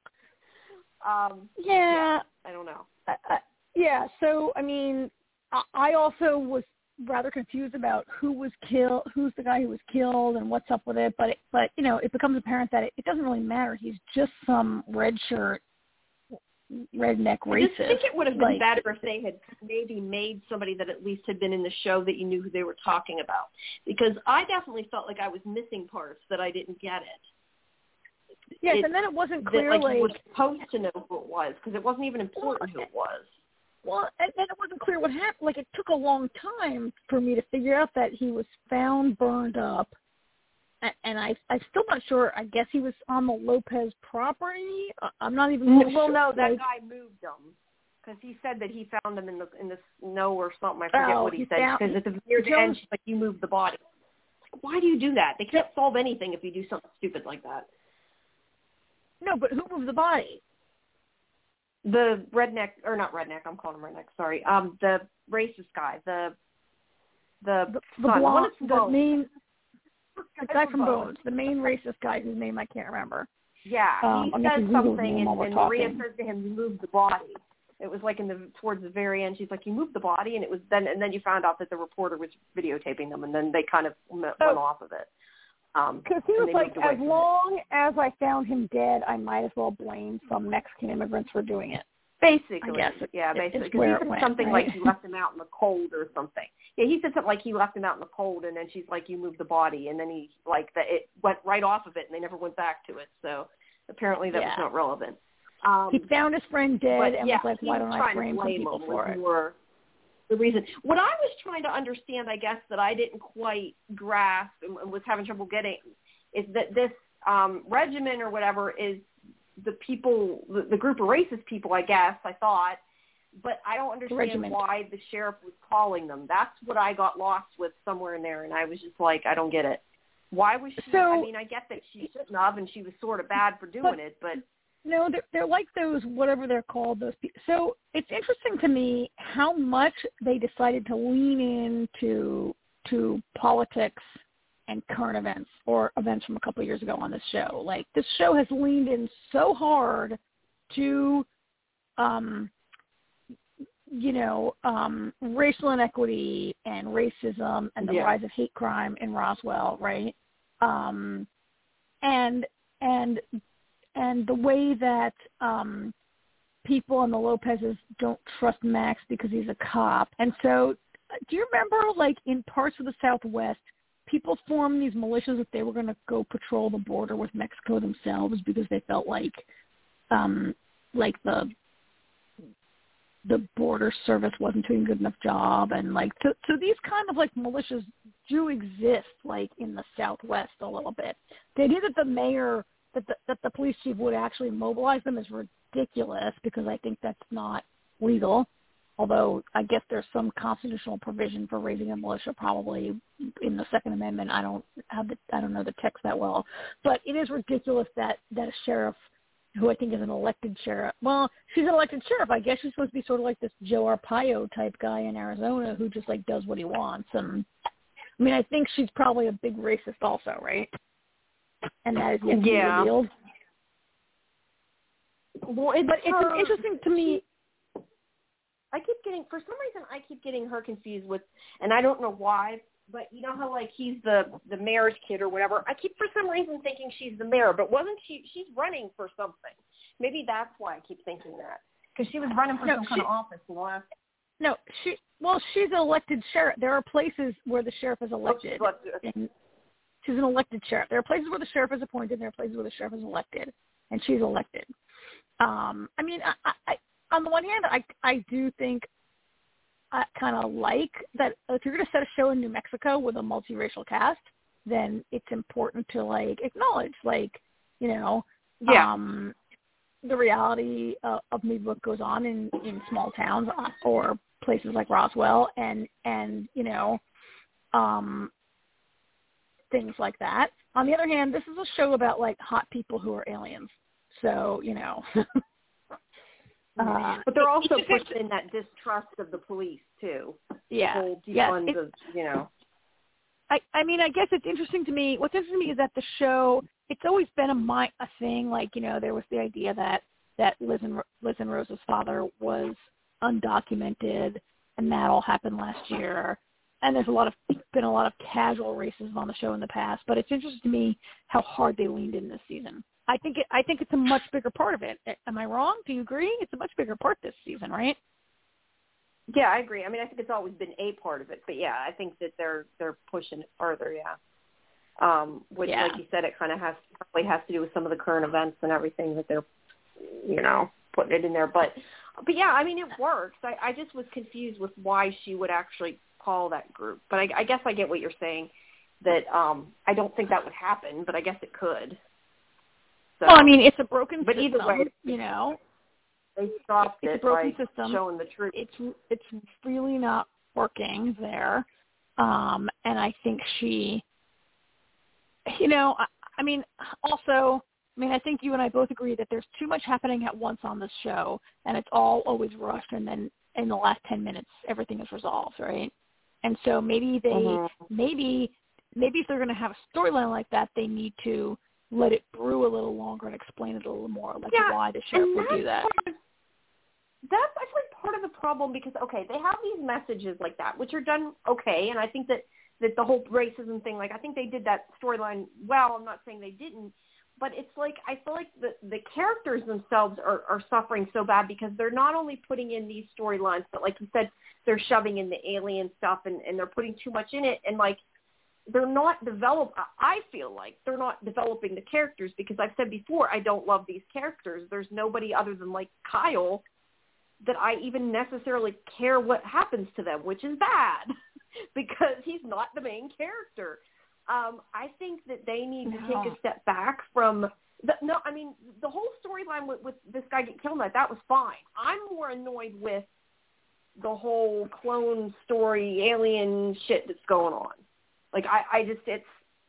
um, yeah. yeah, I don't know. Uh, uh, yeah, so, I mean, I, I also was rather confused about who was killed, who's the guy who was killed and what's up with it, but, it, but you know, it becomes apparent that it, it doesn't really matter. He's just some red shirt, redneck racist. I just think it would have been like, better if they had maybe made somebody that at least had been in the show that you knew who they were talking about. Because I definitely felt like I was missing parts that I didn't get it. Yes, it, and then it wasn't clear, that, like, like... you were supposed to know who it was, because it wasn't even important who it was. Well, and then it wasn't clear what happened. Like, it took a long time for me to figure out that he was found burned up. And I, I'm still not sure. I guess he was on the Lopez property. I'm not even really well, sure. no, that like, guy moved them because he said that he found them in the in the snow or something. I forget oh, what he, he said. Because at the very end, she's like, "You moved the body." Like, why do you do that? They can't solve anything if you do something stupid like that. No, but who moved the body? The redneck, or not redneck. I'm calling him redneck. Sorry. Um, the racist guy. The the the, the son. blonde, the the main. The guy from from Bones. Bones, the main racist guy whose name I can't remember. Yeah, um, he says something, and, and Maria talking. says to him, "You moved the body." It was like in the towards the very end. She's like, "You moved the body," and it was then, and then you found out that the reporter was videotaping them, and then they kind of went oh. off of it. Because um, he was like, as long it. as I found him dead, I might as well blame some Mexican immigrants for doing it. Basically, I guess it, yeah, basically. Because he said went, something right? like he left him out in the cold or something. Yeah, he said something like he left him out in the cold, and then she's like, "You moved the body," and then he like that it went right off of it, and they never went back to it. So apparently that yeah. was not relevant. Um, he found his friend dead but, and yeah, was like, "Why don't I frame some people for it?" More the reason. What I was trying to understand, I guess, that I didn't quite grasp and, and was having trouble getting, is that this um, regimen or whatever is the people, the, the group of racist people, I guess, I thought. But I don't understand Regiment. why the sheriff was calling them. That's what I got lost with somewhere in there, and I was just like, I don't get it. Why was she? So, I mean, I get that she shouldn't have, and she was sort of bad for doing but, it, but no, they're, they're like those, whatever they're called, those people. So it's interesting to me how much they decided to lean into to politics and current events or events from a couple of years ago on this show. Like, this show has leaned in so hard to, um, you know, um, racial inequity and racism and the yeah. rise of hate crime in Roswell, right? Um, and and and the way that um, people in the Lopez's don't trust Max because he's a cop. And so, do you remember, like, in parts of the Southwest, people formed these militias that they were going to go patrol the border with Mexico themselves because they felt like, um, like the the border service wasn't doing a good enough job, and like so, so these kind of like militias do exist, like in the Southwest a little bit. The idea that the mayor that the, that the police chief would actually mobilize them is ridiculous because I think that's not legal. Although I guess there's some constitutional provision for raising a militia, probably in the Second Amendment. I don't have the I don't know the text that well, but it is ridiculous that that a sheriff, who I think is an elected sheriff. Well, she's an elected sheriff. I guess she's supposed to be sort of like this Joe Arpaio type guy in Arizona who just like does what he wants. And I mean, I think she's probably a big racist also, right? And that is yet to be yeah. revealed. Well, it's but it's her, interesting to me. I keep getting, for some reason, I keep getting her confused with, and I don't know why, but you know how, like, he's the, the mayor's kid or whatever? I keep, for some reason, thinking she's the mayor, but wasn't she, she's running for something. Maybe that's why I keep thinking that. Because she was running for No, some she, kind of office in the last. No, she, well, she's an elected sheriff. There are places where the sheriff is elected. Oh, she's, and she's an elected sheriff. There are places where the sheriff is appointed, and there are places where the sheriff is elected, and she's elected. Um, I mean, I, I, on the one hand, I, I do think I kind of like that if you're going to set a show in New Mexico with a multiracial cast, then it's important to, like, acknowledge, like, you know, yeah. um, the reality of, of maybe what goes on in, in small towns or places like Roswell and, and you know, um, things like that. On the other hand, this is a show about, like, hot people who are aliens. So, you know. Uh, but they're also pushing in that distrust of the police too. Yeah, the whole yeah, defund it, of, you know. I, I mean, I guess it's interesting to me. What's interesting to me is that the show, it's always been a my, a thing. Like, you know, there was the idea that, that Liz and Liz and Rose's father was undocumented, and that all happened last year. And there's a lot of been a lot of casual racism on the show in the past. But it's interesting to me how hard they leaned in this season. I think it, I think it's a much bigger part of it. Am I wrong? Do you agree? It's a much bigger part this season, right? Yeah, I agree. I mean, I think it's always been a part of it, but yeah, I think that they're they're pushing it further. Yeah, um, which, yeah. like you said, it kind of has probably has to do with some of the current events and everything that they're, you know, putting it in there. But, but yeah, I mean, it works. I, I just was confused with why she would actually call that group. But I, I guess I get what you're saying. That um, I don't think that would happen, but I guess it could. So, well, I mean, it's a broken but system, either way, you know. They stopped it's it a broken by system. showing the truth. It's it's really not working there, um, and I think she, you know, I, I mean, also, I mean, I think you and I both agree that there's too much happening at once on this show, and it's all always rushed, and then in the last ten minutes, everything is resolved, right? And so maybe they, mm-hmm. maybe, maybe if they're going to have a storyline like that, they need to let it brew a little longer and explain it a little more, like yeah, why the sheriff would do that. Part of, that's actually part of the problem because, okay, they have these messages like that, which are done okay, and I think that, that the whole racism thing, like, I think they did that storyline well. I'm not saying they didn't, but it's like, I feel like the, the characters themselves are, are suffering so bad because they're not only putting in these storylines, but like you said, they're shoving in the alien stuff, and, and they're putting too much in it, and, like, they're not develop. I feel like they're not developing the characters because I've said before, I don't love these characters. There's nobody other than like Kyle that I even necessarily care what happens to them, which is bad because he's not the main character. Um, I think that they need to no. take a step back from the, no, I mean, the whole storyline with, with this guy getting killed, that was fine. I'm more annoyed with the whole clone story, alien shit that's going on. Like, I, I just, it's,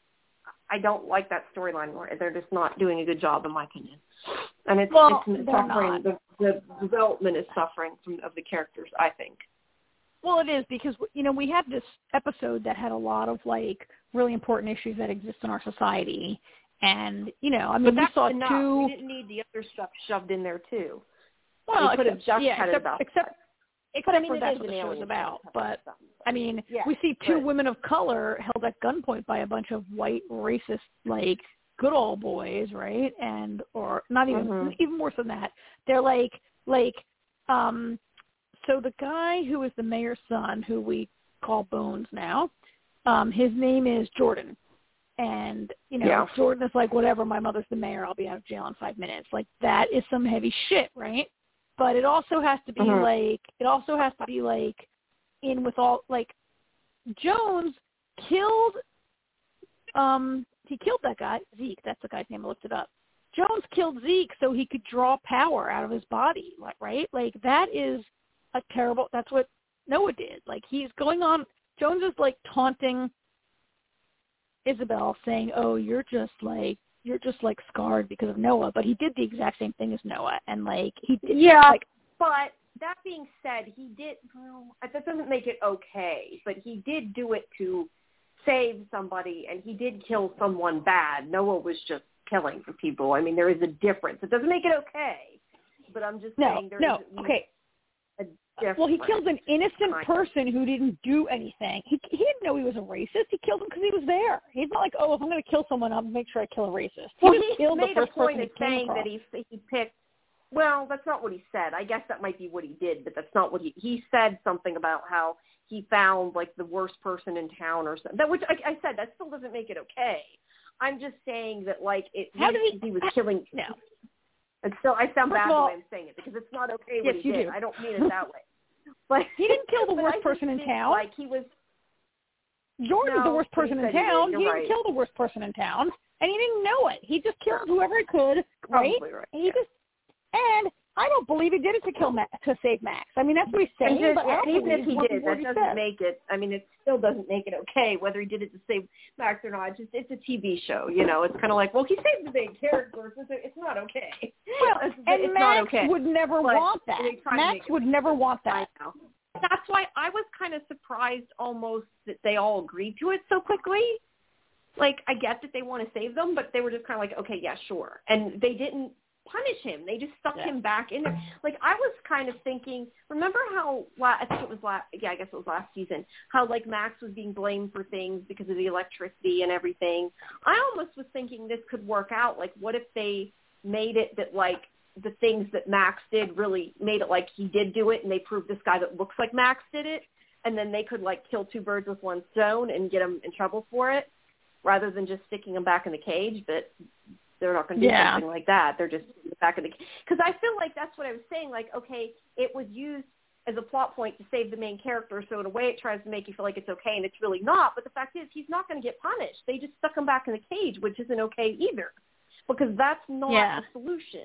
I don't like that storyline more. They're just not doing a good job, in my opinion. And it's, well, it's suffering, the, the development is suffering from of the characters, I think. Well, it is because, you know, we had this episode that had a lot of, like, really important issues that exist in our society. And, you know, I mean, but we saw enough. two. We didn't need the other stuff shoved in there, too. Well, we could except, have just yeah, had except, it about except, that. Except but I mean, for it that's is what an the show's alien about. But, stuff. I mean, yeah, we see two but, women of color held at gunpoint by a bunch of white, racist, like, good old boys, right? And, or not even, mm-hmm. even worse than that. They're like, like, um, so the guy who is the mayor's son, who we call Bones now, um, his name is Jordan. And, you know, yeah. Jordan is like, whatever, my mother's the mayor, I'll be out of jail in five minutes. Like, that is some heavy shit, right? But it also has to be mm-hmm. like, it also has to be like, in with all, like, Jones killed, um, he killed that guy, Zeke, that's the guy's name, I looked it up. Jones killed Zeke so he could draw power out of his body, like, right? Like, that is a terrible, that's what Noah did. Like, he's going on, Jones is, like, taunting Isabel, saying, oh, you're just, like, you're just, like, scarred because of Noah. But he did the exact same thing as Noah. And, like, he did, yeah, like, but that being said, he did, well, that doesn't make it okay, but he did do it to save somebody, and he did kill someone bad. Noah was just killing people. I mean, there is a difference. It doesn't make it okay, but I'm just no, saying there no, is at least okay. a difference. Well, he killed an innocent person who didn't do anything. He he didn't know he was a racist. He killed him because he was there. He's not like, oh, if I'm going to kill someone, I'll make sure I kill a racist. He well, just he killed made the first a point person of he came saying across. that he he picked. Well, that's not what he said. I guess that might be what he did, but that's not what he he said. Something about how he found like the worst person in town or something. That which I, I said that still doesn't make it okay. I'm just saying that like it. How did he? He was killing. No. And still, I sound First bad of all, the way I'm saying it because it's not okay yes, what he you did. do. I don't mean it that way. But he didn't kill the worst I person in think, town. Like he was. Jordan no, was the worst person in town. He didn't right. kill the worst person in town, and he didn't know it. He just killed whoever he could, right? right. And he yeah. just and I don't believe he did it to kill Ma- to save Max. I mean, that's what he's saying. And, but just, I don't even if he what, did, what that he doesn't said. make it. I mean, it still doesn't make it okay whether he did it to save Max or not. It's just it's a T V show, you know. It's kind of like, well, he saved the main character. It's, it's not okay. Well, it's, and it's Max not okay. would never but want that. Max would never want that. I know. that's why I was kind of surprised almost that they all agreed to it so quickly. Like, I get that they want to save them, but they were just kind of like, okay, yeah, sure. And they didn't punish him. They just stuck yeah. him back in there. Like, I was kind of thinking, remember how, I think it was last, yeah, I guess it was last season, how, like, Max was being blamed for things because of the electricity and everything. I almost was thinking this could work out. Like, what if they made it that, like, the things that Max did really made it like he did do it, and they proved this guy that looks like Max did it, and then they could, like, kill two birds with one stone and get him in trouble for it, rather than just sticking him back in the cage. But they're not going to do yeah. something like that. They're just back in the cage. Because I feel like that's what I was saying. Like, okay, it was used as a plot point to save the main character, so in a way it tries to make you feel like it's okay, and it's really not. But the fact is, he's not going to get punished. They just stuck him back in the cage, which isn't okay either, because that's not yeah. the solution.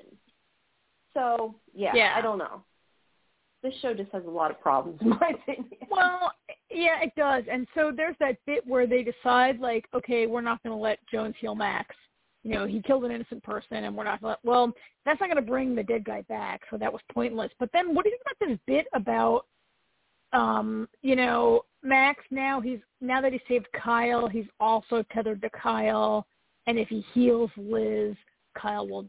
So, yeah, yeah, I don't know. This show just has a lot of problems, in my opinion. Well, yeah, it does. And so there's that bit where they decide, like, okay, we're not going to let Jones heal Max. You know, he killed an innocent person, and we're not going to let, well, that's not going to bring the dead guy back, so that was pointless. But then what do you think about this bit about, um, you know, Max now, he's now that he saved Kyle, he's also tethered to Kyle, and if he heals Liz, Kyle will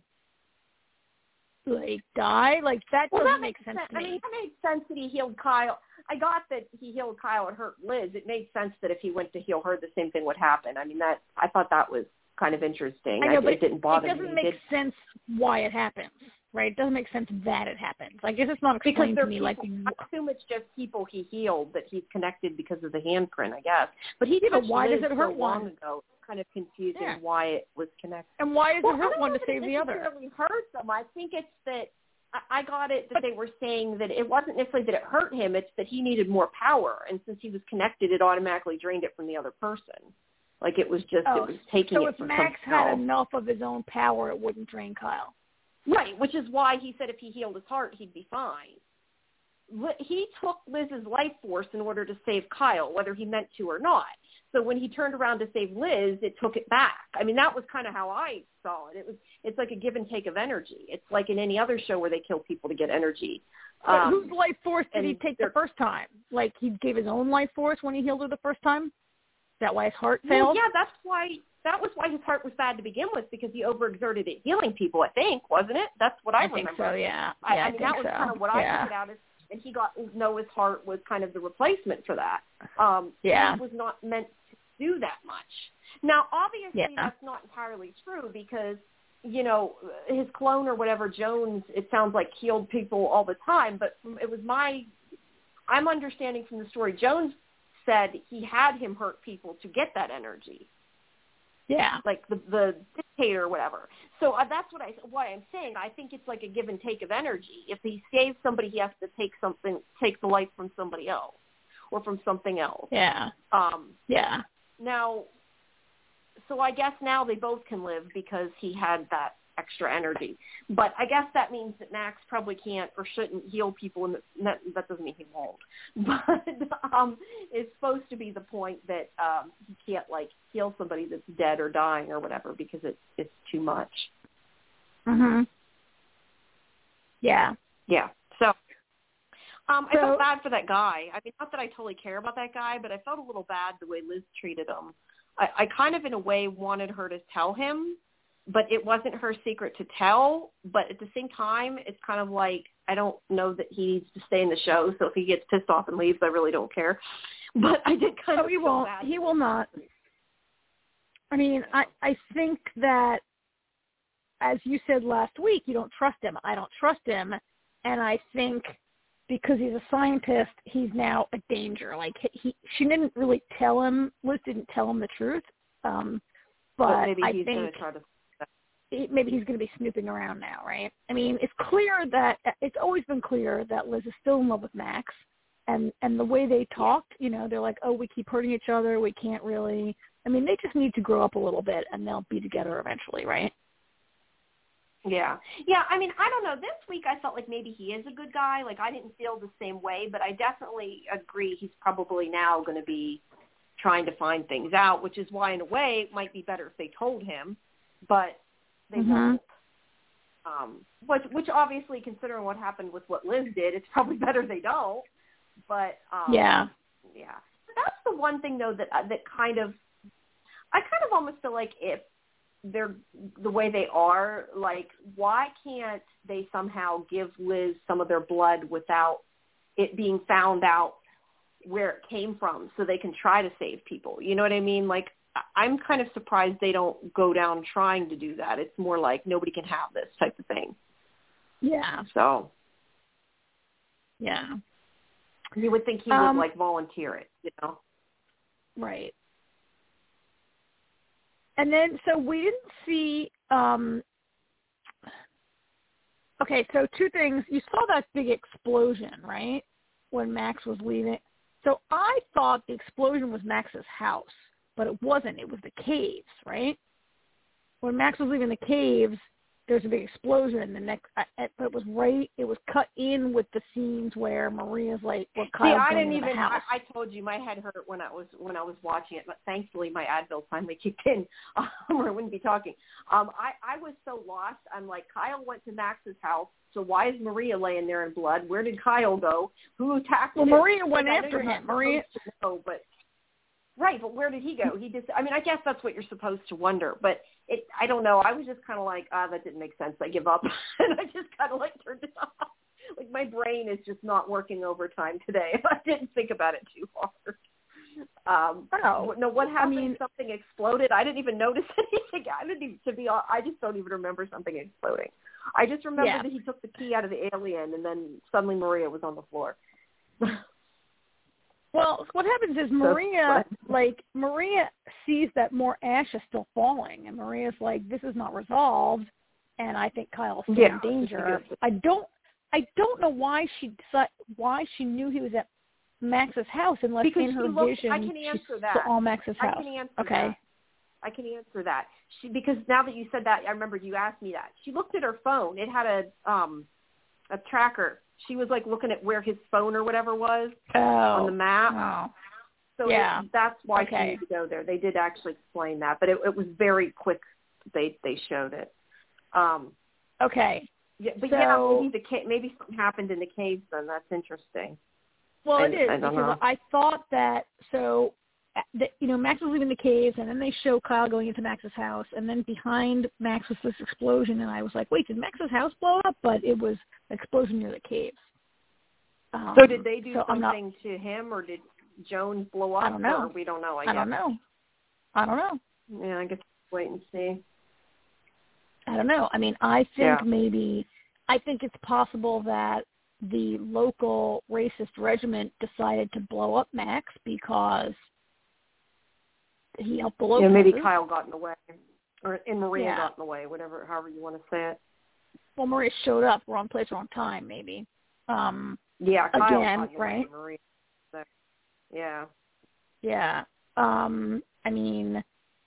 like die. Like that well, doesn't that make sense, sense to I me. mean, that made sense that he healed Kyle. I got that he healed Kyle and hurt Liz. It made sense that if he went to heal her, the same thing would happen. I mean, that I thought that was kind of interesting. I know, I, but it didn't bother me. It doesn't make did. sense why it happens, right? It doesn't make sense that it happens. I guess it's not explained to me. People, like, I assume it's just people he healed that he's connected because of the handprint, I guess. But he yeah, touched but why Liz does it hurt so one? long ago. It's kind of confusing yeah. why it was connected. And why does well, it hurt one to save it the other? necessarily hurt them. I think it's that. I got it that they were saying that it wasn't necessarily that it hurt him, it's that he needed more power. And since he was connected, it automatically drained it from the other person. Like it was just, oh, it was taking so it from So if Max had else. enough of his own power, it wouldn't drain Kyle. Right, which is why he said if he healed his heart, he'd be fine. He took Liz's life force in order to save Kyle, whether he meant to or not. So when he turned around to save Liz, it took it back. I mean, that was kind of how I saw it. It was, it's like a give and take of energy. It's like in any other show where they kill people to get energy. But um, whose life force did he take the first time? Like he gave his own life force when he healed her the first time? Is that why his heart failed? Well, yeah, that's why. That was why his heart was bad to begin with, because he overexerted it healing people. I think, wasn't it? That's what I, I remember. think so. Yeah. I, yeah I mean, I think that was so. kind of what yeah. I figured out. Is, and he got Noah's heart was kind of the replacement for that. Um, yeah. He was not meant to do that much. Now, obviously, yeah. that's not entirely true because, you know, his clone or whatever, Jones, it sounds like healed people all the time. But it was my, I'm understanding from the story, Jones said he had him hurt people to get that energy. Yeah. Like the the dictator or whatever. So uh, that's what I why I'm saying. I think it's like a give and take of energy. If he saves somebody, he has to take something, take the life from somebody else or from something else. Yeah. Um, yeah. Now, so I guess now they both can live because he had that extra energy. But I guess that means that Max probably can't or shouldn't heal people, and that, that doesn't mean he won't. But um, it's supposed to be the point that um, he can't, like, heal somebody that's dead or dying or whatever because it's it's too much. Mm-hmm. Yeah. Yeah. So, um, so I felt bad for that guy. I mean, not that I totally care about that guy, but I felt a little bad the way Liz treated him. I, I kind of, in a way, wanted her to tell him, but it wasn't her secret to tell. But at the same time, it's kind of like, I don't know that he needs to stay in the show. So if he gets pissed off and leaves, I really don't care. But I did kind oh, of he feel won't. bad. He will not. I mean, I, I think that, as you said last week, you don't trust him. I don't trust him. And I think because he's a scientist, he's now a danger. Like, he, she didn't really tell him, Liz didn't tell him the truth. Um, but, but maybe I he's think going to try to... maybe he's going to be snooping around now, right? I mean, it's clear that, it's always been clear that Liz is still in love with Max. And, and the way they talked, you know, they're like, oh, we keep hurting each other. We can't really, I mean, they just need to grow up a little bit and they'll be together eventually, right? Yeah. Yeah, I mean, I don't know. This week I felt like maybe he is a good guy. Like, I didn't feel the same way, but I definitely agree he's probably now going to be trying to find things out, which is why, in a way, it might be better if they told him, but they mm-hmm. won't. Um, which, which obviously, considering what happened with what Liz did, it's probably better they don't. But um, yeah, yeah. That's the one thing though that uh, that kind of I kind of almost feel like if they're the way they are, like why can't they somehow give Liz some of their blood without it being found out where it came from, so they can try to save people? You know what I mean? Like I'm kind of surprised they don't go down trying to do that. It's more like nobody can have this type of thing. yeah, So yeah. You would think he um, would like volunteer it, you know? Right. And then, so we didn't see, um, okay, so two things. You saw that big explosion, right, when Max was leaving. So I thought the explosion was Max's house, but it wasn't. It was the caves, right? When Max was leaving the caves, there's a big explosion, and the next, but it was right, it was cut in with the scenes where Maria's like, well, Kyle's See, I going didn't into even, the house. I, I told you my head hurt when I was, when I was watching it, but thankfully my Advil finally kicked in, um, or I wouldn't be talking. Um, I, I was so lost. I'm like, Kyle went to Max's house, so why is Maria laying there in blood? Where did Kyle go? Who attacked well, him? Maria went like, after him. Maria. No, but right, but where did he go? He just, I mean, I guess that's what you're supposed to wonder, but it, I don't know. I was just kind of like, ah, that didn't make sense. I give up. And I just kind of like turned it off. Like my brain is just not working overtime today. I didn't think about it too hard. Um, Oh, no, what happened? I mean, something exploded. I didn't even notice anything. I didn't even, to be honest, I just don't even remember something exploding. I just remember yeah. that he took the key out of the alien and then suddenly Maria was on the floor. Well, what happens is Maria, like, Maria sees that more ash is still falling, and Maria's like, this is not resolved, and I think Kyle's still yeah, in danger. I don't, I don't know why she decided, why she knew he was at Max's house, unless because in her looked, vision I can answer she that. saw Max's house. I can answer okay. that. I can answer that. She, because now that you said that, I remembered you asked me that. She looked at her phone. It had a um a tracker. She was like looking at where his phone or whatever was oh. on the map. Oh. So yeah. it, that's why okay. she needed to go there. They did actually explain that, but it, it was very quick. They they showed it. Um, okay. Yeah, but so, yeah, maybe the ca- maybe something happened in the caves. Then that's interesting. Well, I, it is I don't because know. I thought that so. The, you know, Max was leaving the caves, and then they show Kyle going into Max's house, and then behind Max was this explosion, and I was like, wait, did Max's house blow up? But it was an explosion near the caves. Um, So did they do so something not, to him, or did Jones blow up? I don't know. Or we don't know. I, I guess. don't know. I don't know. Yeah, I guess we'll wait and see. I don't know. I mean, I think Yeah. maybe, I think it's possible that the local racist regiment decided to blow up Max because he helped the locals. Yeah, maybe Kyle got in the way, or and Maria yeah. got in the way, whatever, however you want to say it. Well, Maria showed up, wrong place, wrong time, maybe. Um, Yeah, Kyle again, got in the right? way, Maria. So, yeah. Yeah. Um, I mean,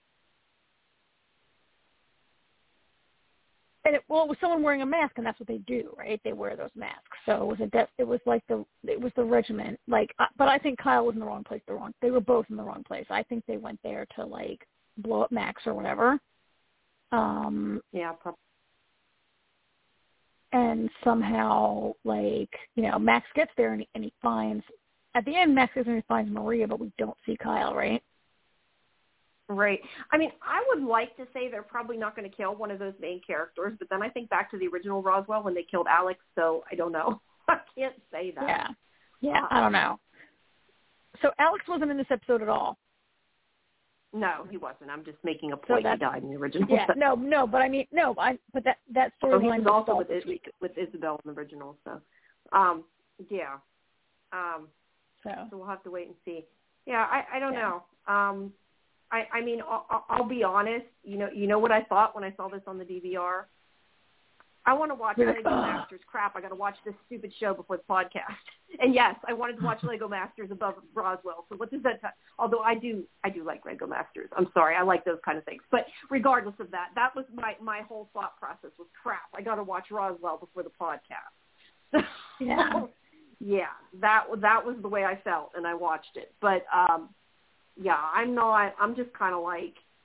and it, well, it was someone wearing a mask, and that's what they do, right? They wear those masks. So it was a de- it was like the it was the regiment, like. Uh, but I think Kyle was in the wrong place. The wrong. They were both in the wrong place. I think they went there to like blow up Max or whatever. Um, Yeah, probably. And somehow, like, you know, Max gets there and he, and he finds, at the end, Max goes and he finds Maria, but we don't see Kyle, right? Right. I mean, I would like to say they're probably not going to kill one of those main characters, but then I think back to the original Roswell when they killed Alex, so I don't know. I can't say that. Yeah. Yeah, I don't know. So Alex wasn't in this episode at all. No, he wasn't. I'm just making a So point. He died in the original. Yeah, no, no, but I mean, no, I, but that, that So he storyline was also was with, this Is- week. with Isabel in the original, so, um, yeah. Um, So, so we'll have to wait and see. Yeah, I, I don't Yeah. know. Um, I, I mean, I'll, I'll be honest. You know, you know what I thought when I saw this on the D V R? I want to watch Really? Lego Ugh. Masters. Crap, I got to watch this stupid show before the podcast. And yes, I wanted to watch Lego Masters above Roswell. So what does that? T- Although I do, I do like Lego Masters. I'm sorry, I like those kind of things. But regardless of that, that was my my whole thought process was crap. I got to watch Roswell before the podcast. Yeah. Yeah, that that was the way I felt, and I watched it. But um, yeah, I'm not. I'm just kind of like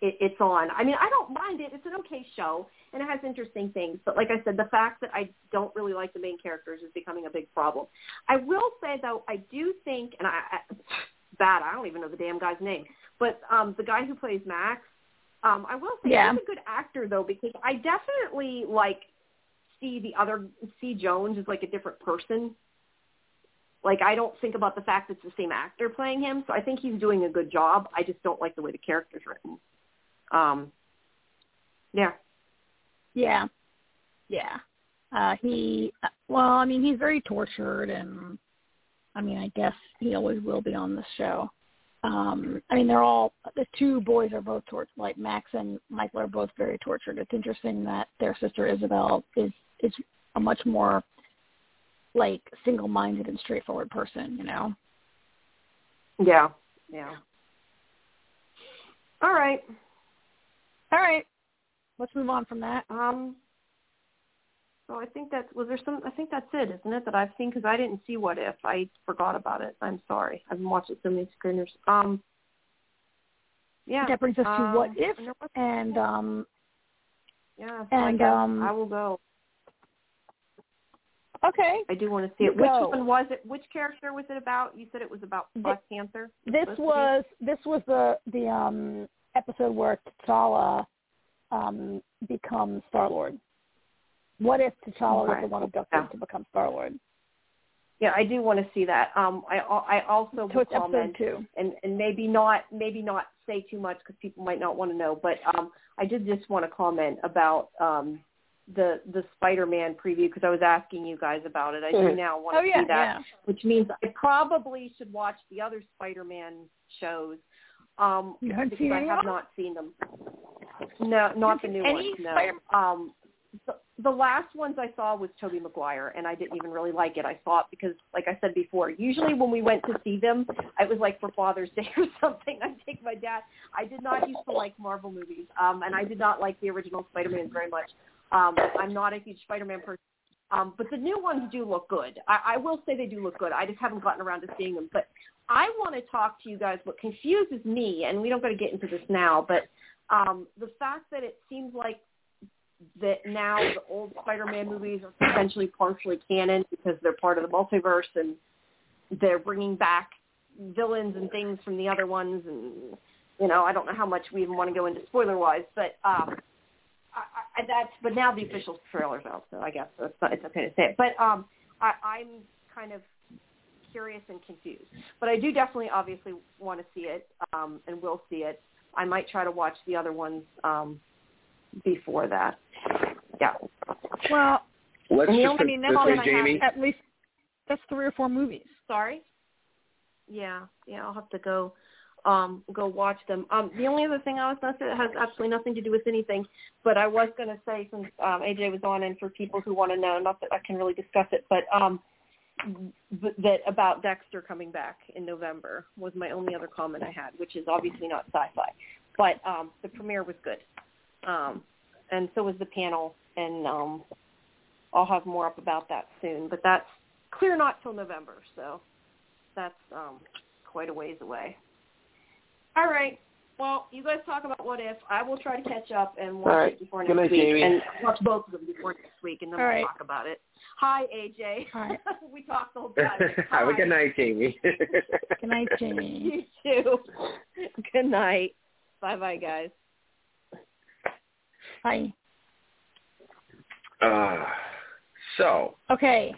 it, it's on. I mean, I don't mind it. It's an okay show, and it has interesting things. But like I said, the fact that I don't really like the main characters is becoming a big problem. I will say, though, I do think, and I, I bad, I don't even know the damn guy's name, but um, the guy who plays Max, um, I will say yeah. he's a good actor, though, because I definitely, like, see the other, see Jones as, like, a different person. Like, I don't think about the fact that it's the same actor playing him, so I think he's doing a good job. I just don't like the way the character's written. Um, yeah. Yeah. Yeah. Uh, he, well, I mean, he's very tortured, and, I mean, I guess he always will be on the show. Um, I mean, they're all, the two boys are both tortured, like Max and Michael are both very tortured. It's interesting that their sister Isabel is, is a much more, like, single-minded and straightforward person, you know? Yeah, yeah. All right. All right. Let's move on from that. Um, so I think that's, was there some, I think that's it, isn't it, that I've seen? Because I didn't see What If. I forgot about it. I'm sorry. I've been watching so many screeners. Um, yeah. That brings us um, to What If, and, um, yeah, so and, I um, I will go. Okay. I do want to see it. You Which go. one was it? Which character was it about? You said it was about breast cancer? This was, this was the, the, um, episode where T'Challa, um, becomes Star-Lord. What if T'Challa okay. was the one abducted yeah. to become Star-Lord? Yeah, I do want to see that. Um, I I also So will it's comment, episode two. and and maybe not maybe not say too much because people might not want to know. But um, I did just want to comment about um the the Spider-Man preview because I was asking you guys about it. I do now want to oh, yeah, see that, yeah. which means I probably should watch the other Spider-Man shows. Um, You haven't because seen I any have of them? not seen them. No, not the new any ones. No. Spider- Um, the, the last ones I saw was Tobey Maguire, and I didn't even really like it. I saw it because, like I said before, usually when we went to see them, it was like for Father's Day or something. I'd take my dad. I did not used to like Marvel movies, um, and I did not like the original Spider-Man very much. Um, I'm not a huge Spider-Man person. Um, but the new ones do look good. I, I will say they do look good. I just haven't gotten around to seeing them. But I want to talk to you guys. What confuses me, and we don't got to get into this now, but um, the fact that it seems like that now the old Spider-Man movies are potentially partially canon because they're part of the multiverse and they're bringing back villains and things from the other ones. And, you know, I don't know how much we even want to go into spoiler-wise, but um, I, I, that's, but now the official trailer's out, so I guess it's, not, it's okay to say it. But um, I, I'm kind of curious and confused. But I do definitely obviously want to see it um, and will see it. I might try to watch the other ones um, before that. Yeah. Well, Let's I mean, just I mean, that's this way, all I Jamie. have. At least that's three or four movies. Sorry? Yeah, yeah, I'll have to go um, go watch them. Um, the only other thing I was going to say that has absolutely nothing to do with anything, but I was going to say since um, A J was on, and for people who want to know, not that I can really discuss it, but um, th- that about Dexter coming back in November was my only other comment I had, which is obviously not sci-fi. But um, the premiere was good. Um, and so was the panel, and um, I'll have more up about that soon. But that's clear not till November, so that's um, quite a ways away. All right. Well, you guys talk about What If. I will try to catch up and watch right. it before Good next night, week. Jamie. And watch both of them before next week, and then All we'll right. talk about it. Hi, A J. Hi. We talked the whole time. Have a Hi. good night, Jamie. Good night, Jamie. You too. Good night. Bye-bye, guys. Bye. Uh, so, Okay.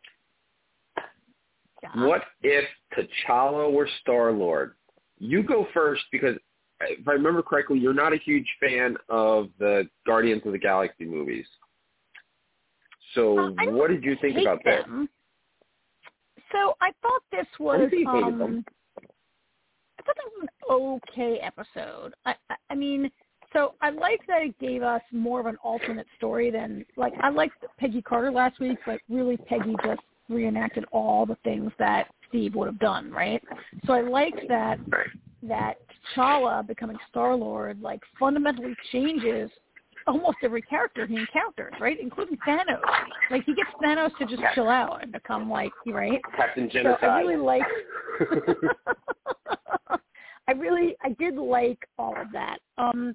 Yeah. what if T'Challa were Star-Lord? You go first because, if I remember correctly, you're not a huge fan of the Guardians of the Galaxy movies. So Uh, I what did you think hate about them. So I thought this was. I think you hated um, them. I thought this was an okay episode. I, I, I mean, so I like that it gave us more of an alternate story than like I liked Peggy Carter last week, but really Peggy just reenacted all the things that Steve would have done, right? So I liked that Right. that T'Challa becoming Star-Lord like fundamentally changes almost every character he encounters, right? Including Thanos. Like he gets Thanos to just chill out and become like, right? Captain So Genocide. I really like I really, I did like all of that. Um,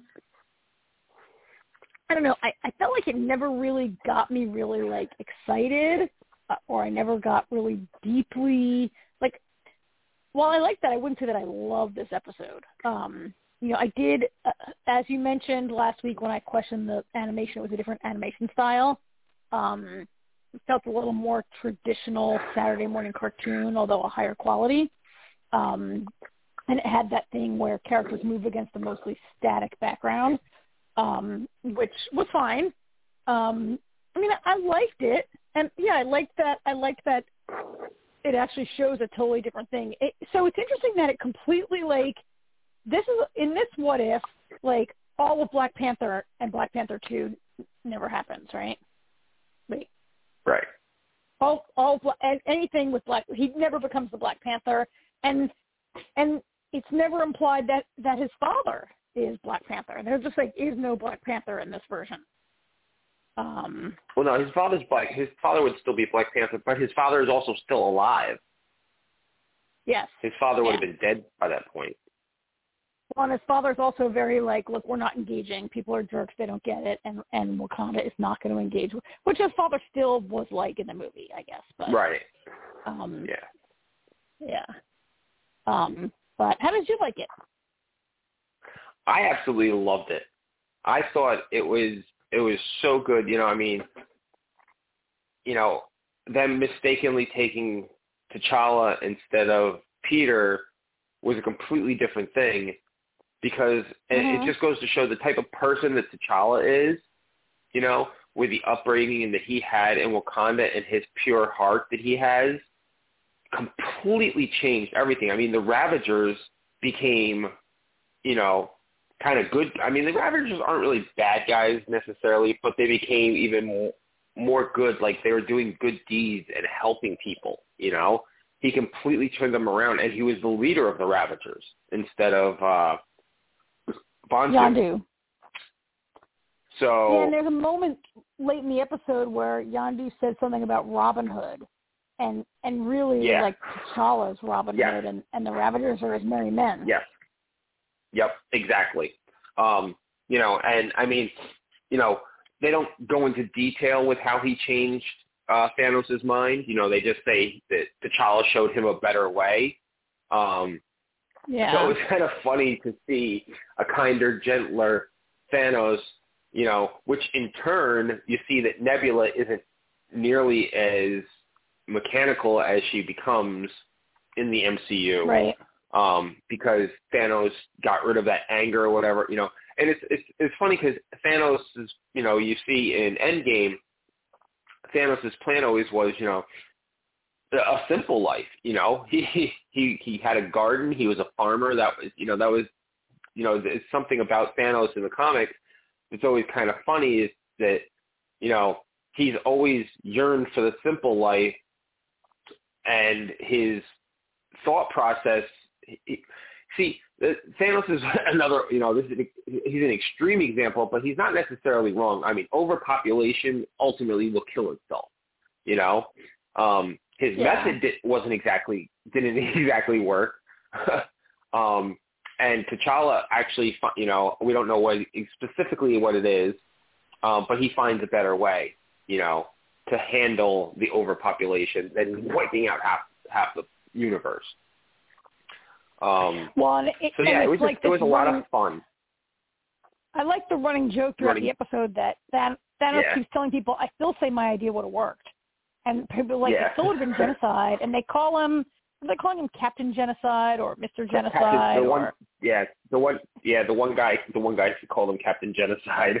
I don't know. I, I felt like it never really got me really, like, excited, uh, or I never got really deeply, like, while I like that, I wouldn't say that I love this episode. Um, you know, I did, uh, as you mentioned last week when I questioned the animation, it was a different animation style. Um, it felt a little more traditional Saturday morning cartoon, although a higher quality. Um, and it had that thing where characters move against a mostly static background. Um, which was fine. Um, I mean, I, I liked it, and yeah, I liked that. I liked that it actually shows a totally different thing. It, so it's interesting that it completely like this is in this what if like all of Black Panther and Black Panther two never happens, right? Wait, right? All all and anything with Black, he never becomes the Black Panther, and and it's never implied that that his father is Black Panther. There's just like is no Black Panther in this version. Um, well, no, his father's black. His father would still be Black Panther, but his father is also still alive. Yes. His father would yeah. have been dead by that point. Well, and his father's also very like, look, we're not engaging. People are jerks. They don't get it. And, and Wakanda is not going to engage, which his father still was like in the movie, I guess. But, right. Um, yeah. Yeah. Um, but how did you like it? I absolutely loved it. I thought it was it was so good. You know, I mean, you know, them mistakenly taking T'Challa instead of Peter was a completely different thing because mm-hmm. it just goes to show the type of person that T'Challa is, you know, with the upbringing that he had in Wakanda and his pure heart that he has, completely changed everything. I mean, the Ravagers became, you know, kind of good. I mean, the Ravagers aren't really bad guys necessarily, but they became even more, more good. Like they were doing good deeds and helping people, you know. He completely turned them around, and he was the leader of the Ravagers instead of uh, Bantu. Yondu. So, yeah, and there's a moment late in the episode where Yondu said something about Robin Hood, and and really yeah. like T'Challa's Robin yes. Hood, and, and the Ravagers are his merry men. Yes. Yep, exactly. Um, you know, and I mean, you know, they don't go into detail with how he changed uh, Thanos' mind. You know, they just say that T'Challa showed him a better way. Um, yeah. So it was kind of funny to see a kinder, gentler Thanos, you know, which in turn you see that Nebula isn't nearly as mechanical as she becomes in the M C U. Right. Um, because Thanos got rid of that anger or whatever, you know. And it's it's it's funny because Thanos is, you know, you see in Endgame, Thanos' plan always was, you know, a simple life, you know. He he he had a garden. He was a farmer. That was, you know, that was, you know, it's something about Thanos in the comics that's always kind of funny is that, you know, he's always yearned for the simple life, and his thought process. He, see, Thanos is another, you know, this is, he's an extreme example, but he's not necessarily wrong. I mean, overpopulation ultimately will kill itself, you know. Um, his yeah. method did, wasn't exactly, didn't exactly work. um, and T'Challa actually, you know, we don't know what specifically what it is, um, but he finds a better way, you know, to handle the overpopulation than wiping out half half the universe. Um, well, and it, so yeah, and it was like just, it was a running, lot of fun. I like the running joke throughout running. the episode that Than- Thanos Yeah. keeps telling people, "I still say my idea would have worked," and people are like, Yeah. "It still would have been genocide," and they call him, are they calling him Captain Genocide or Mister Genocide? Captain, the or... one, yeah, the one, yeah, the one guy, the one guy called him Captain Genocide.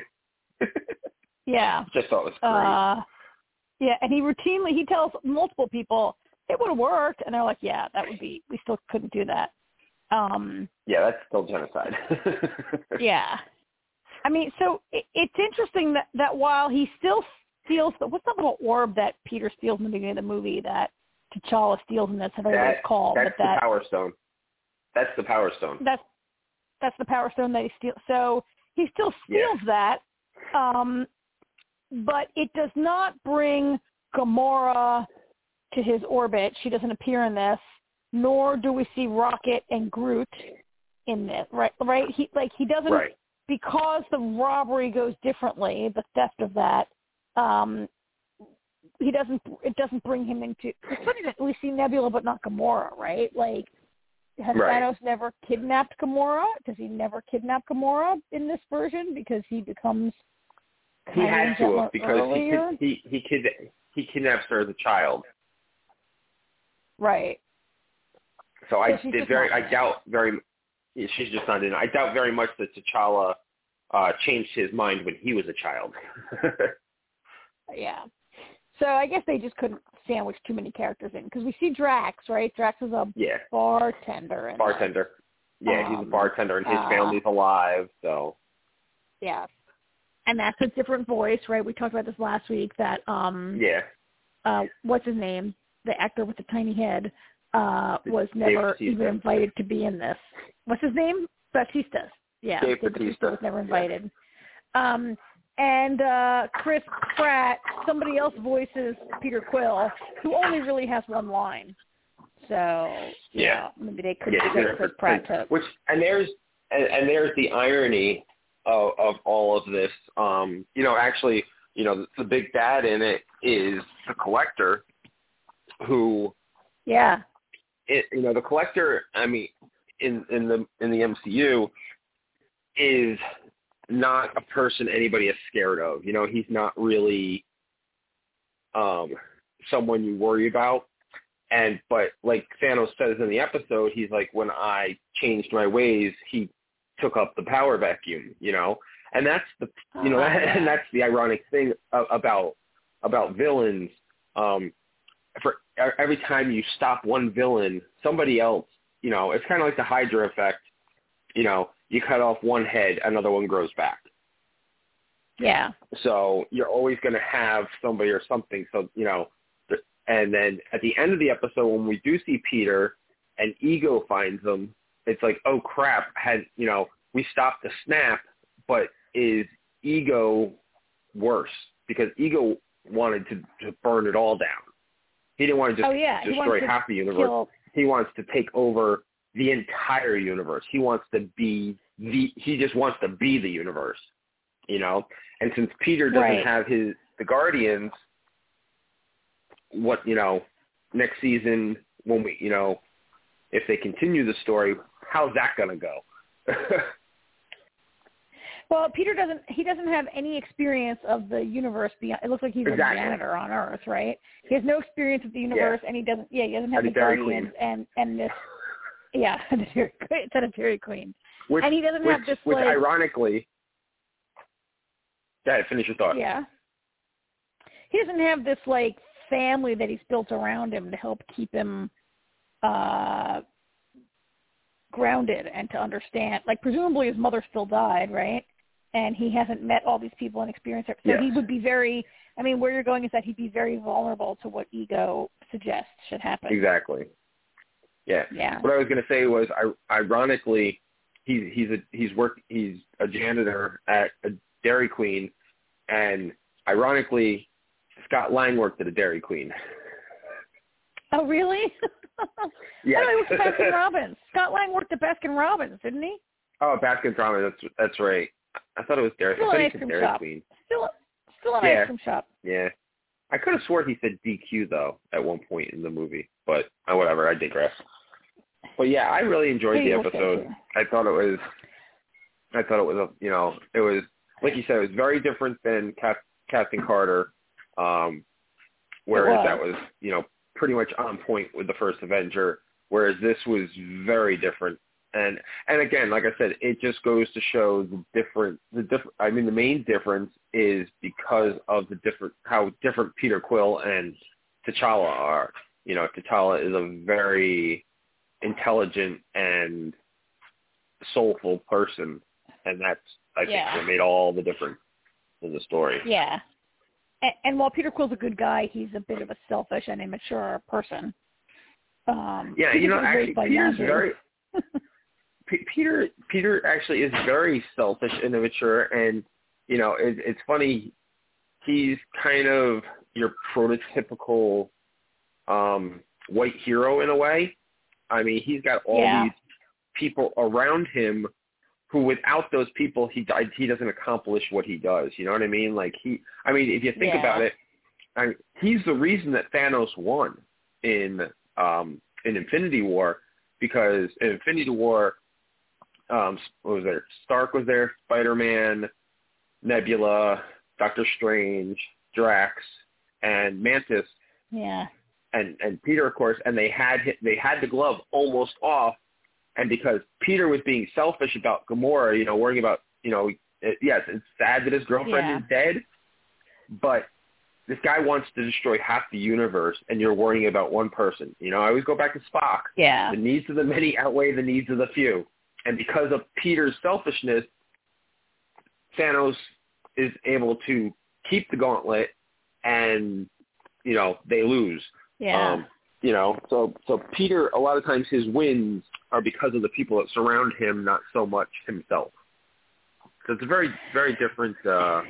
yeah, Just thought it was great. Uh, yeah, and he routinely he tells multiple people it would have worked, and they're like, "Yeah, that would be. We still couldn't do that." Um, yeah, that's still genocide. yeah. I mean, so it, it's interesting that, that while he still steals, the, what's that little orb that Peter steals in the beginning of the movie that T'Challa steals in this, I don't know what it's called. That's but the that, Power Stone. That's the Power Stone. That's, that's the Power Stone that he steals. So he still steals yeah. that, um, but it does not bring Gamora to his orbit. She doesn't appear in this. Nor do we see Rocket and Groot. in this, right? Right? He like he doesn't Right. because the robbery goes differently, the theft of that. Um, he doesn't. It doesn't bring him into. It's funny that we see Nebula but not Gamora, right? Like, has Right. Thanos never kidnapped Gamora? Does he never kidnap Gamora in this version because he becomes He kind had to have because earlier? he he he kid he kidnaps her as a child. Right. So I So she's did just very. not I in it. doubt very. yeah, She's just not in it. I doubt very much that T'Challa uh, changed his mind when he was a child. Yeah. So I guess they just couldn't sandwich too many characters in because we see Drax, right? Drax is a yeah, bartender. In bartender. Yeah, he's a Um, bartender, and his uh, family's alive. So This. Yeah. And that's a different voice, right? We talked about this last week. That um, yeah, uh, what's his name? The actor with the tiny head uh, was Dave never Bautista. even invited to be in this. What's his name? Batista. Yeah, Dave Dave Bautista. was never Yeah. invited. Um, and uh, Chris Pratt, somebody else voices Peter Quill, who only really has one line. So Yeah. yeah, maybe they could yeah, get he's in Chris it for- Pratt to. which and there's and, and there's the irony of, of all of this. Um, you know, actually, you know, the, the big bad in it is the Collector, who. Yeah. It, you know, the Collector, I mean, in, in the in the M C U, is not a person anybody is scared of. You know, he's not really um, someone you worry about. And but like Thanos says in the episode, he's like, when I changed my ways, he took up the power vacuum. You know, and that's the you know, Uh, yeah. and that's the ironic thing about about villains. Um, for every time you stop one villain, somebody else, you know, it's kind of like the Hydra effect. You know, you cut off one head, another one grows back. Yeah. So you're always going to have somebody or something. So, you know, and then at the end of the episode, when we do see Peter and Ego finds him, it's like, oh crap, had, you know, we stopped the snap, but is Ego worse? Because Ego wanted to, to burn it all down. He didn't want to just Oh, yeah. He destroy wants to half the universe. kill- He wants to take over the entire universe. He wants to be the. He just wants to be the universe, you know. And since Peter doesn't Right. have his the Guardians, what you know, next season when we, you know, if they continue the story, how's that going to go? Well, Peter doesn't. He doesn't have any experience of the universe beyond. It looks like he's Exactly. a janitor on Earth, right? He has no experience of the universe, Yeah. and he doesn't. Yeah, he doesn't have And the a Dairy Guardians Queen. and and this. Yeah, it's at a Dairy Queen, Which, and he doesn't which, have this which like. ironically, go ahead, finish your thought. Yeah. He doesn't have this like family that he's built around him to help keep him uh grounded and to understand. Like presumably his mother still died, right? And he hasn't met all these people and experienced it. So Yes. he would be very, I mean, where you're going is that he'd be very vulnerable to what Ego suggests should happen. Exactly. Yeah. Yeah. What I was going to say was, I, ironically, he's he's a he's work he's a janitor at a Dairy Queen, and ironically, Scott Lang worked at a Dairy Queen. Oh, really? Yeah. Oh, he worked at Baskin Robbins. Scott Lang worked at Baskin Robbins, didn't he? Oh, Baskin Robbins. That's that's right. I thought it was Dairy. Still I an thought he ice said cream Dairy shop. Queen. Still, still an Yeah. ice cream shop. Yeah. I could have swore he said D Q though at one point in the movie, but uh, whatever. I digress. But yeah, I really enjoyed He the worked there, episode. too. I thought it was. I thought it was a. You know, it was like you said. It was very different than Cap, Captain Carter, um, whereas was. that was you know pretty much on point with the first Avenger. Whereas this was very different. And and again, like I said, it just goes to show the different the different. I mean, the main difference is because of the different how different Peter Quill and T'Challa are. You know, T'Challa is a very intelligent and soulful person, and that's I Yeah. think what made all the difference in the story. Yeah. And, and while Peter Quill's a good guy, he's a bit of a selfish and immature person. Um, Yeah, he you know, was raised actually, by Peter's Yondu. very. P- Peter Peter actually is very selfish and immature, and you know it, it's funny. He's kind of your prototypical um, white hero in a way. I mean, he's got all Yeah. these people around him who, without those people, he he doesn't accomplish what he does. You know what I mean? Like he, I mean, if you think yeah. about it, I mean, he's the reason that Thanos won in um, in Infinity War, because in Infinity War, um, what was there? Stark was there, Spider-Man, Nebula, Doctor Strange, Drax, and Mantis. Yeah. And and Peter, of course, and they had they had the glove almost off. And because Peter was being selfish about Gamora, you know, worrying about, you know, it, yes, it's sad that his girlfriend yeah. is dead, but this guy wants to destroy half the universe, and you're worrying about one person. You know, I always go back to Spock. Yeah. The needs of the many outweigh the needs of the few. And because of Peter's selfishness, Thanos is able to keep the gauntlet, and, you know, they lose. Yeah. Um, you know, so so Peter, a lot of times his wins are because of the people that surround him, not so much himself. So it's a very, very different. Uh,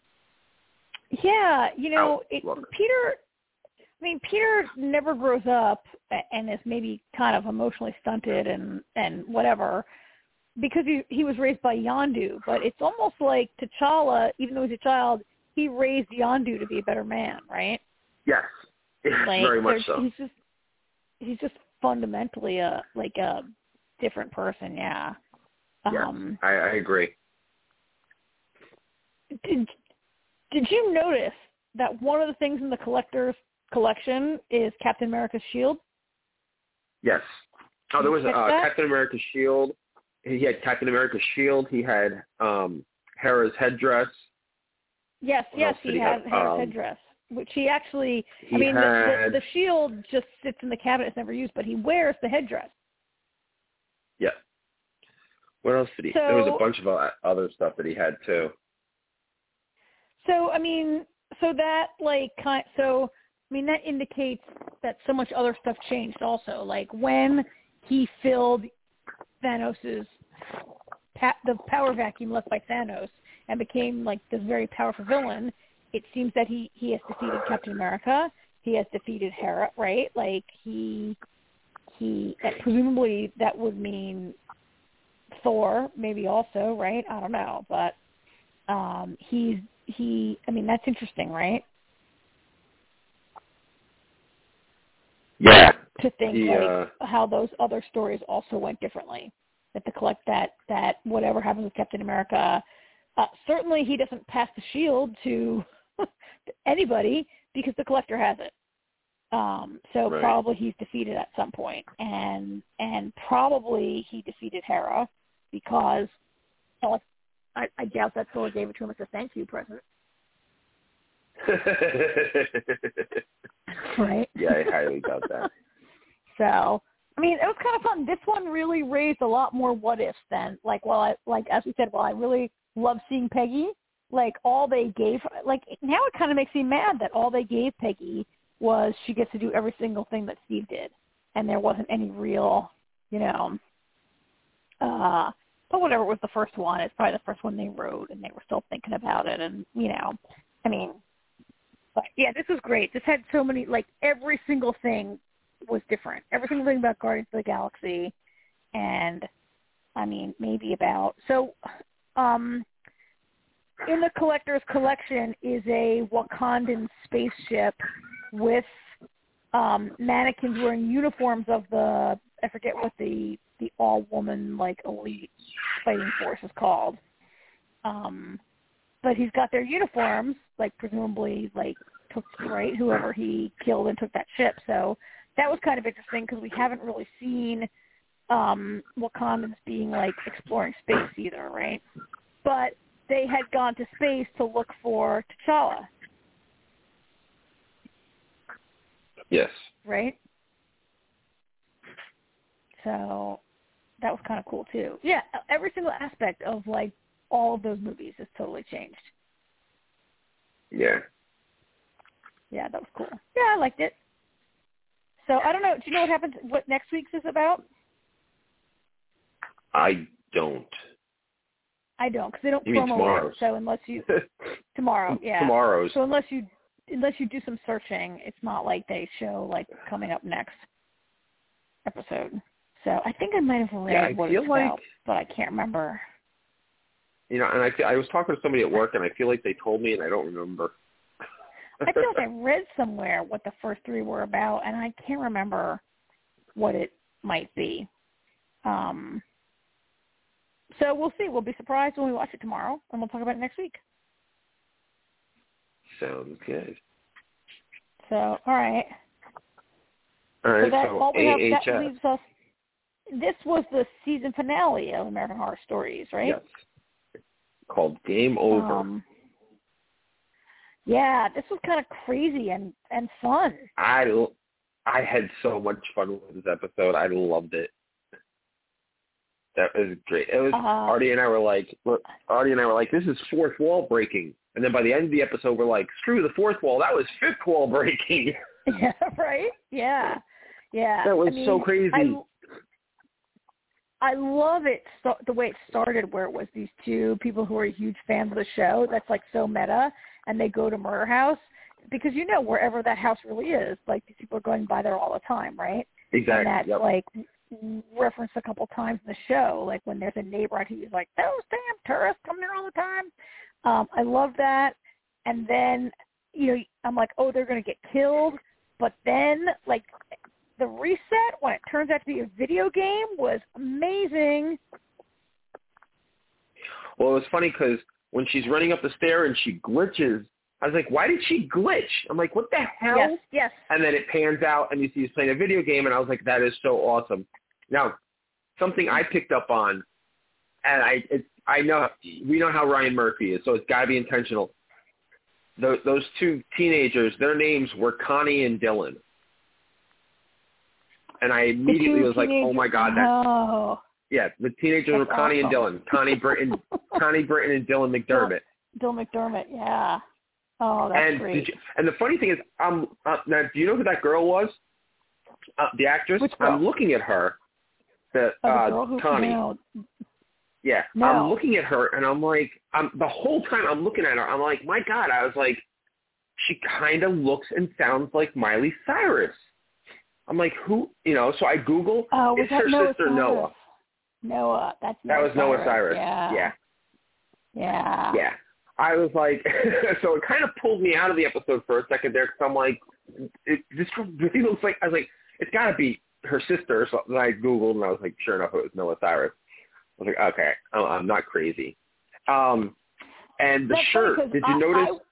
yeah, you know, it, outlook. Peter. I mean, Peter never grows up and is maybe kind of emotionally stunted and and whatever, because he he was raised by Yondu. But it's almost like T'Challa, even though he's a child, he raised Yondu to be a better man, right? Yes, like, very much so. He's just he's just fundamentally a like a different person, yeah. Um, yeah, I, I agree. Did Did you notice that one of the things in the collector's collection is Captain America's shield? Yes. Oh, there was a uh, that? Captain America's shield. He had Captain America's shield. He had um, Hera's headdress. Yes, What yes, he he has have? Hera's um, headdress, which he actually. He I mean, had, the, the the shield just sits in the cabinet; it's never used, but he wears the headdress. Yeah. What else did he? So, there was a bunch of other stuff that he had too. So I mean, so that like kind. So I mean, that indicates that so much other stuff changed. Also, like when he filled Thanos's pa- the power vacuum left by Thanos and became like this very powerful villain. It seems that he he has defeated Captain America. He has defeated Hera, right? Like he he presumably that would mean Thor, maybe also, right? I don't know, but um, he's he. I mean, that's interesting, right? Yeah. To think the, like uh, how those other stories also went differently. That the collect that that whatever happens with Captain America, uh, certainly he doesn't pass the shield to anybody because the Collector has it. Um, so right. probably he's defeated at some point, and and probably he defeated Hera because well, I, I doubt that Thor gave it to him as a thank you present. Right? Yeah, I highly doubt that. So, I mean, it was kind of fun. This one really raised a lot more what ifs than like. Well, I like as we said. Well, I really love seeing Peggy. Like all they gave, like now it kind of makes me mad that all they gave Peggy was she gets to do every single thing that Steve did, and there wasn't any real, you know. Uh, but whatever, it was the first one. It's probably the first one they wrote, and they were still thinking about it, and you know, I mean, but yeah, this was great. This had so many, like every single thing was different. Every single thing about Guardians of the Galaxy, and I mean, maybe about so. Um, in the Collector's collection is a Wakandan spaceship with um, mannequins wearing uniforms of the, I forget what the, the all-woman, like, elite fighting force is called. Um, but he's got their uniforms, like, presumably, like, took, right, whoever he killed and took that ship. So that was kind of interesting because we haven't really seen um, Wakandans being, like, exploring space either, right? But they had gone to space to look for T'Challa. Yes. Right? So that was kind of cool, too. Yeah, every single aspect of, like, all of those movies has totally changed. Yeah. Yeah, that was cool. Yeah, I liked it. So I don't know. Do you know what happens, what next week's is about? I don't. I don't, because they don't You mean promo tomorrow's. it. So unless you tomorrow, yeah. Tomorrow's. So unless you unless you do some searching, it's not like they show like coming up next episode. So I think I might have read Yeah, I what feel it's like, about, but I can't remember. You know, and I, I was talking to somebody at work, and I feel like they told me, and I don't remember. I feel like I read somewhere what the first three were about, and I can't remember what it might be. Um, so we'll see. We'll be surprised when we watch it tomorrow, and we'll talk about it next week. Sounds good. So, all right. All right, so that, so all we have, A H S. that leaves us. This was the season finale of American Horror Stories, right? Yes. Called Game Over. Um, yeah, this was kind of crazy and, and fun. I, I had so much fun with this episode. I loved it. That was great. It was Uh, Artie and I were like, Artie and I were like, this is fourth wall breaking. And then by the end of the episode, we're like, screw the fourth wall. That was fifth wall breaking. Yeah, right? Yeah. Yeah. That was I mean, so crazy. I, I love it, so, the way it started, where it was these two people who are huge fans of the show. That's like so meta. And they go to Murder House because, you know, wherever that house really is, like these people are going by there all the time, right? Exactly. And that's yep. like referenced a couple times in the show, like when there's a neighbor out who's like, those damn tourists come there all the time. Um, I love that. And then, you know, I'm like, oh, they're going to get killed. But then, like, the reset when it turns out to be a video game was amazing. Well, it was funny because when she's running up the stair and she glitches, I was like, why did she glitch? I'm like, what the hell? Yes, yes. And then it pans out and you see he's playing a video game, and I was like, that is so awesome. Now, something I picked up on, and I it, I know, we know how Ryan Murphy is, so it's got to be intentional. Those, those two teenagers, their names were Connie and Dylan. And I immediately was like, oh, my God. That, oh. Yeah, the teenagers That's were Connie awesome. and Dylan. Connie Britton, Connie Britton and Dylan McDermott. Dylan McDermott, yeah. Oh, that's and great. Did you, and the funny thing is, um, uh, now, do you know who that girl was? Uh, the actress? Which girl? I'm looking at her. The, oh, the uh, girl who, Connie. No. Yeah, No. I'm looking at her, and I'm like, I'm, the whole time I'm looking at her, I'm like, my God, I was like, she kind of looks and sounds like Miley Cyrus. I'm like, who, you know, so I Google, Oh, was it's that her Noah sister, Cyrus? Noah. Noah, that's That Noah was Noah Cyrus. Yeah. Yeah. Yeah. Yeah. I was like, so it kind of pulled me out of the episode for a second there, because I'm like, it, this really looks like, I was like, it's got to be her sister. So then I Googled, and I was like, sure enough, it was Noah Cyrus. I was like, okay, I'm not crazy. Um, and the That's shirt, funny, did I, you notice? I,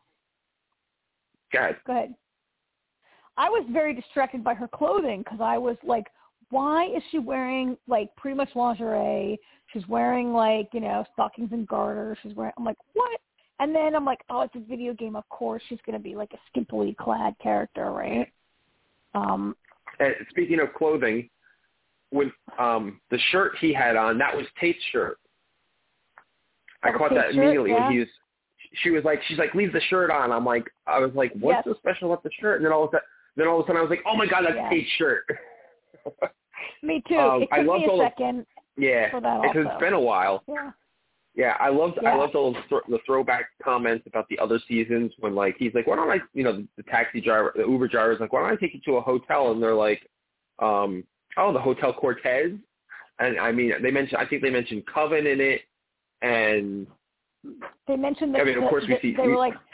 Go ahead. Go ahead. I was very distracted by her clothing because I was like, why is she wearing like pretty much lingerie? She's wearing like, you know, stockings and garters. She's wearing, I'm like, what? And then I'm like, oh, it's a video game. Of course she's going to be like a skimpily clad character, right? Um, And speaking of clothing, when um, the shirt he had on, that was Tate's shirt. I that caught Tate's that shirt, immediately yeah. when he was, she was like, she's like, leave the shirt on. I'm like, I was like, what's Yes. so special about the shirt? And then all of a sudden, then all of a sudden I was like, oh my God, that's Yeah. Tate's shirt. Me too. Um, it I took loved me a all the- second Yeah, for that because also. it's been a while. Yeah. Yeah, I loved Yeah. I loved all the, th- the throwback comments about the other seasons when like he's like, why don't I, you know, the, the taxi driver, the Uber driver is like, why don't I take you to a hotel? And they're like, um, oh, the Hotel Cortez. And I mean, they mentioned, I think they mentioned Coven in it, and They mentioned that I mean, of the- course we the- see they we, were like,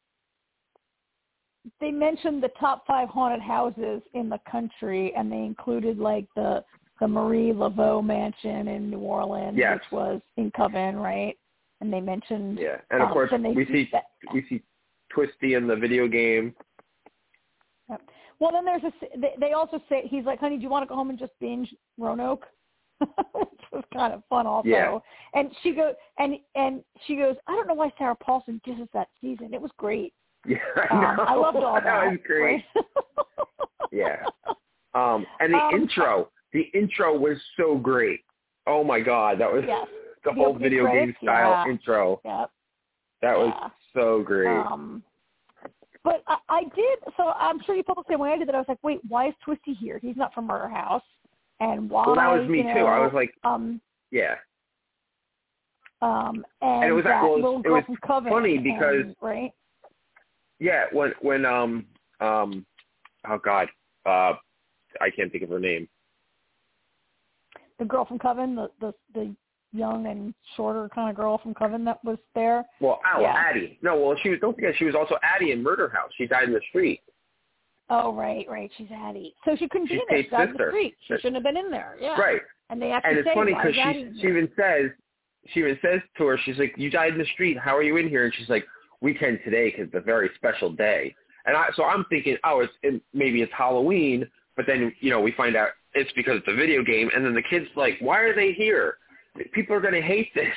they mentioned the top five haunted houses in the country, and they included like the the Marie Laveau mansion in New Orleans, Yes. which was in Coven, right? And they mentioned, yeah, and of um, course then they we see that, we see Twisty in the video game. well, then there's a. They, they also say he's like, honey, do you want to go home and just binge Roanoke? Which was kind of fun, also. Yeah. And she goes, and and she goes, I don't know why Sarah Paulson gives us that season. It was great. Yeah, I Um, know. I loved all that. That was great. Right? Yeah. Um, and the Um, intro, the intro was so great. Oh my God, that was Yes. the The whole opening video credits, game style yeah. intro. Yep. That was Yeah. so great. Um, but I, I did, so I'm sure you felt the same way I did, that I was like, wait, why is Twisty here? He's not from Murder House. And why, well, that was me you know, too. I was like, um, yeah. um, and, And it was that well, little it girl was from Coven. funny because and, right? yeah, when when um um oh God, uh, I can't think of her name. the girl from Coven, the the the young and shorter kind of girl from Coven that was there. Well, oh, yeah. Addie. No, well, she was. Don't forget, she was also Addie in Murder House. She died in the street. Oh, right, right. She's Addie. So she couldn't She's be in there. She died in the sister. street. She shouldn't have been in there. Yeah. Right. And they actually and it's say, funny because she she even says she even says to her, she's like, "You died in the street. How are you in here?" And she's like, "Weekend today because it's a very special day." And I so I'm thinking, oh, it's it, maybe it's Halloween, but then you know we find out it's because it's a video game, and then the kid's like, "Why are they here? People are going to hate this."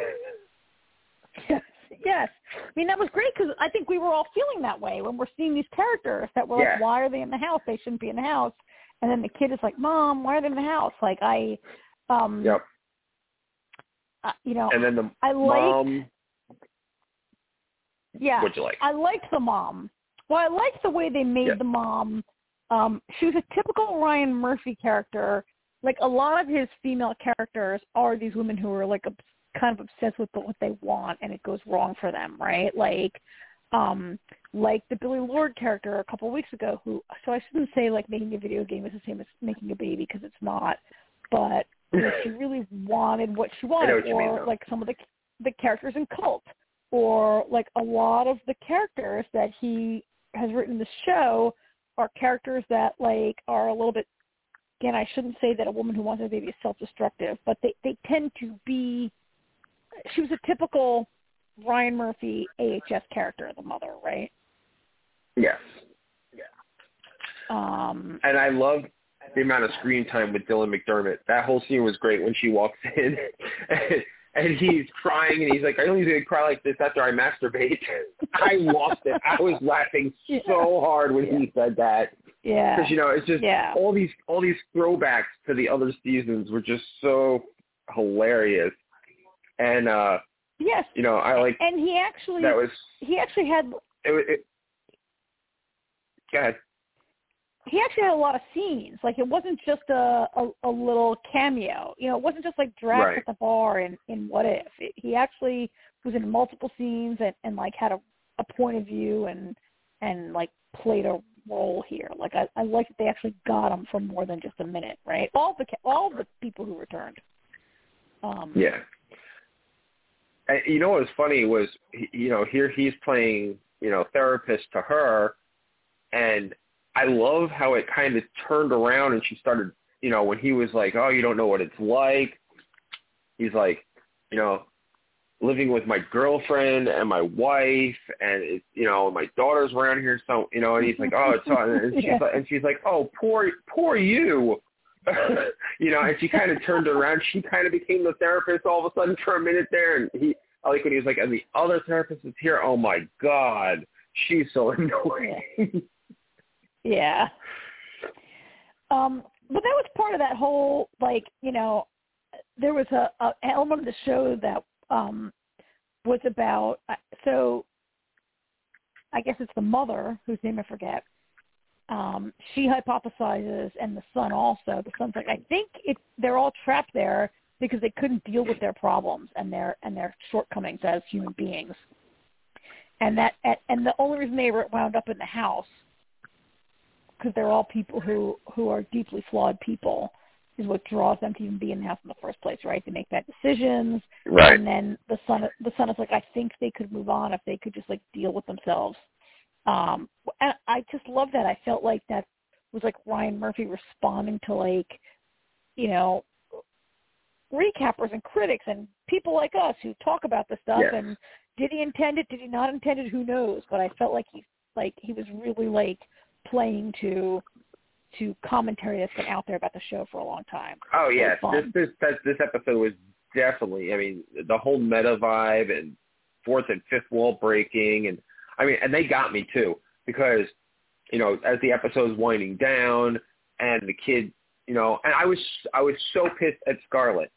Yes, yes. I mean, that was great because I think we were all feeling that way when we're seeing these characters that were yeah. like, why are they in the house? They shouldn't be in the house. And then the kid is like, Mom, why are they in the house? Like, I, um, yep. uh, you know, and then the I mom. Liked, yeah. What'd you like? I liked the mom. Well, I liked the way they made yep. the mom. Um, she was a typical Ryan Murphy character. Like, a lot of his female characters are these women who are, like, obs- kind of obsessed with what they want, and it goes wrong for them, right? Like, um, like the Billy Lord character a couple of weeks ago, who, so I shouldn't say, like, making a video game is the same as making a baby, because it's not, but you know, she really wanted what she wanted, what or, mean, like, some of the the characters in Cult, or, like, a lot of the characters that he has written in the show are characters that, like, are a little bit, again, I shouldn't say that a woman who wants a baby is self-destructive, but they, they tend to be, she was a typical Ryan Murphy A H S character, the mother, right? Yes. Yeah. Um, and I love the amount of screen time with Dylan McDermott. That whole scene was great when she walks in and, and he's crying and he's like, I don't usually cry like this after I masturbate. I lost it. I was laughing yeah. so hard when yeah. he said that. Yeah. Because, you know, it's just yeah. all these all these throwbacks to the other seasons were just so hilarious. And, uh, yes. you know, I like and he actually that was he actually had it, it, go ahead. He actually had a lot of scenes. Like, it wasn't just a, a, a little cameo. You know, it wasn't just like Drax right. at the bar in, in What If. It, he actually was in multiple scenes and, and like had a, a point of view and and like played a role here. Like, I, I like that they actually got him for more than just a minute, right? All the all the people who returned. Um, yeah. And, you know what was funny was, you know, here he's playing, you know, therapist to her, and I love how it kind of turned around and she started, you know, when he was like, oh, you don't know what it's like. He's like, you know, living with my girlfriend and my wife and, it, you know, my daughter's around here. So, you know, and he's like, oh, it's on. And she's, yeah. like, and she's like, oh, poor, poor you. You know, and she kind of turned around. She kind of became the therapist all of a sudden for a minute there. And he, I like when he was like, and the other therapist is here. Oh, my God. She's so annoying. Yeah. Um, but that was part of that whole, like, you know, there was a, a element of the show that um, was about, so I guess it's the mother, whose name I forget. Um, she hypothesizes, and the son also. The son's like, I think it's, they're all trapped there because they couldn't deal with their problems and their and their shortcomings as human beings. And that, and the only reason they were wound up in the house, because they're all people who, who are deeply flawed people, is what draws them to even be in the house in the first place, right? They make bad decisions, right? And then the son, the son is like, I think they could move on if they could just like deal with themselves. Um, and I just love that. I felt like that was like Ryan Murphy responding to, like, you know, recappers and critics and people like us who talk about this stuff. Yes. And did he intend it? Did he not intend it? Who knows? But I felt like he, like he was really like playing to to commentary that's been out there about the show for a long time. Oh yes, this fun. this this this episode was definitely. I mean, the whole meta vibe and fourth and fifth wall breaking, and I mean, and they got me too because, you know, as the episode's winding down and the kid, you know, and I was I was so pissed at Scarlett,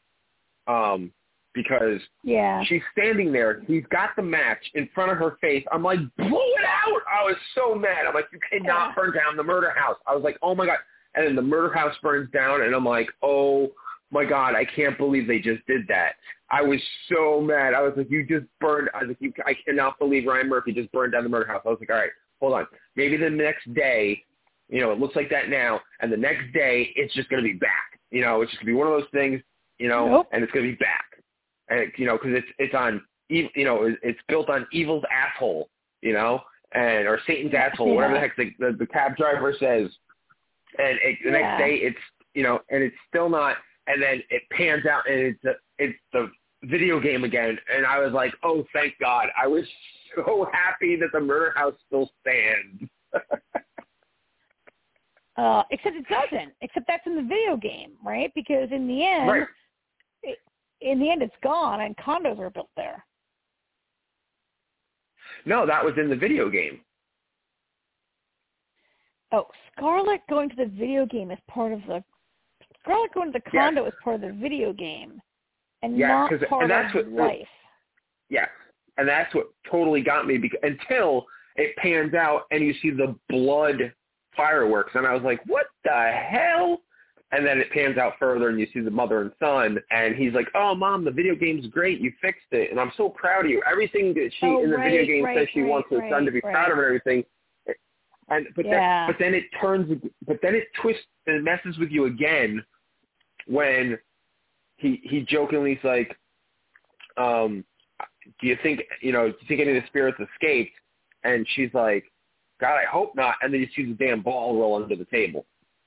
um, because yeah, she's standing there. He's got the match in front of her face. I'm like, blow it out! I was so mad. I'm like, you cannot burn down the murder house. I was like, oh my God. And then the murder house burns down, and I'm like, oh my God, I can't believe they just did that. I was so mad. I was like, you just burned. I was like, you, I cannot believe Ryan Murphy just burned down the murder house. I was like, all right, hold on. Maybe the next day, you know, it looks like that now, and the next day it's just going to be back. You know, it's just gonna be one of those things. You know, Nope. and it's gonna be back. And it, you know, because it's it's on. You know, it's built on evil's asshole. You know, and or Satan's asshole, yeah. whatever the heck the, the, the cab driver says. And it, the yeah. next day, it's you know, and it's still not. And then it pans out, and it's a, it's the video game again. And I was like, oh, thank God! I was so happy that the murder house still stands. uh, except it doesn't. Except that's in the video game, right? Because in the end, right. it, in the end, it's gone, and condos are built there. No, that was in the video game. Oh, Scarlett going to the video game is part of the Scarlett going to the condo yes. is part of the video game, and yes, not part and that's of what, life. Yes, and that's what totally got me because, until it pans out and you see the blood fireworks, and I was like, "What the hell?" And then it pans out further, and you see the mother and son, and he's like, "Oh, Mom, the video game's great. You fixed it, and I'm so proud of you. Everything that she oh, in the right, video game right, says she right, wants her right, son to be right. proud of her and everything." And but yeah. then but then it turns, but then it twists and messes with you again when he he jokingly's like, um, "Do you think you know? Do you think any of the spirits escaped?" And she's like, "God, I hope not." And then you see the damn ball roll under the table.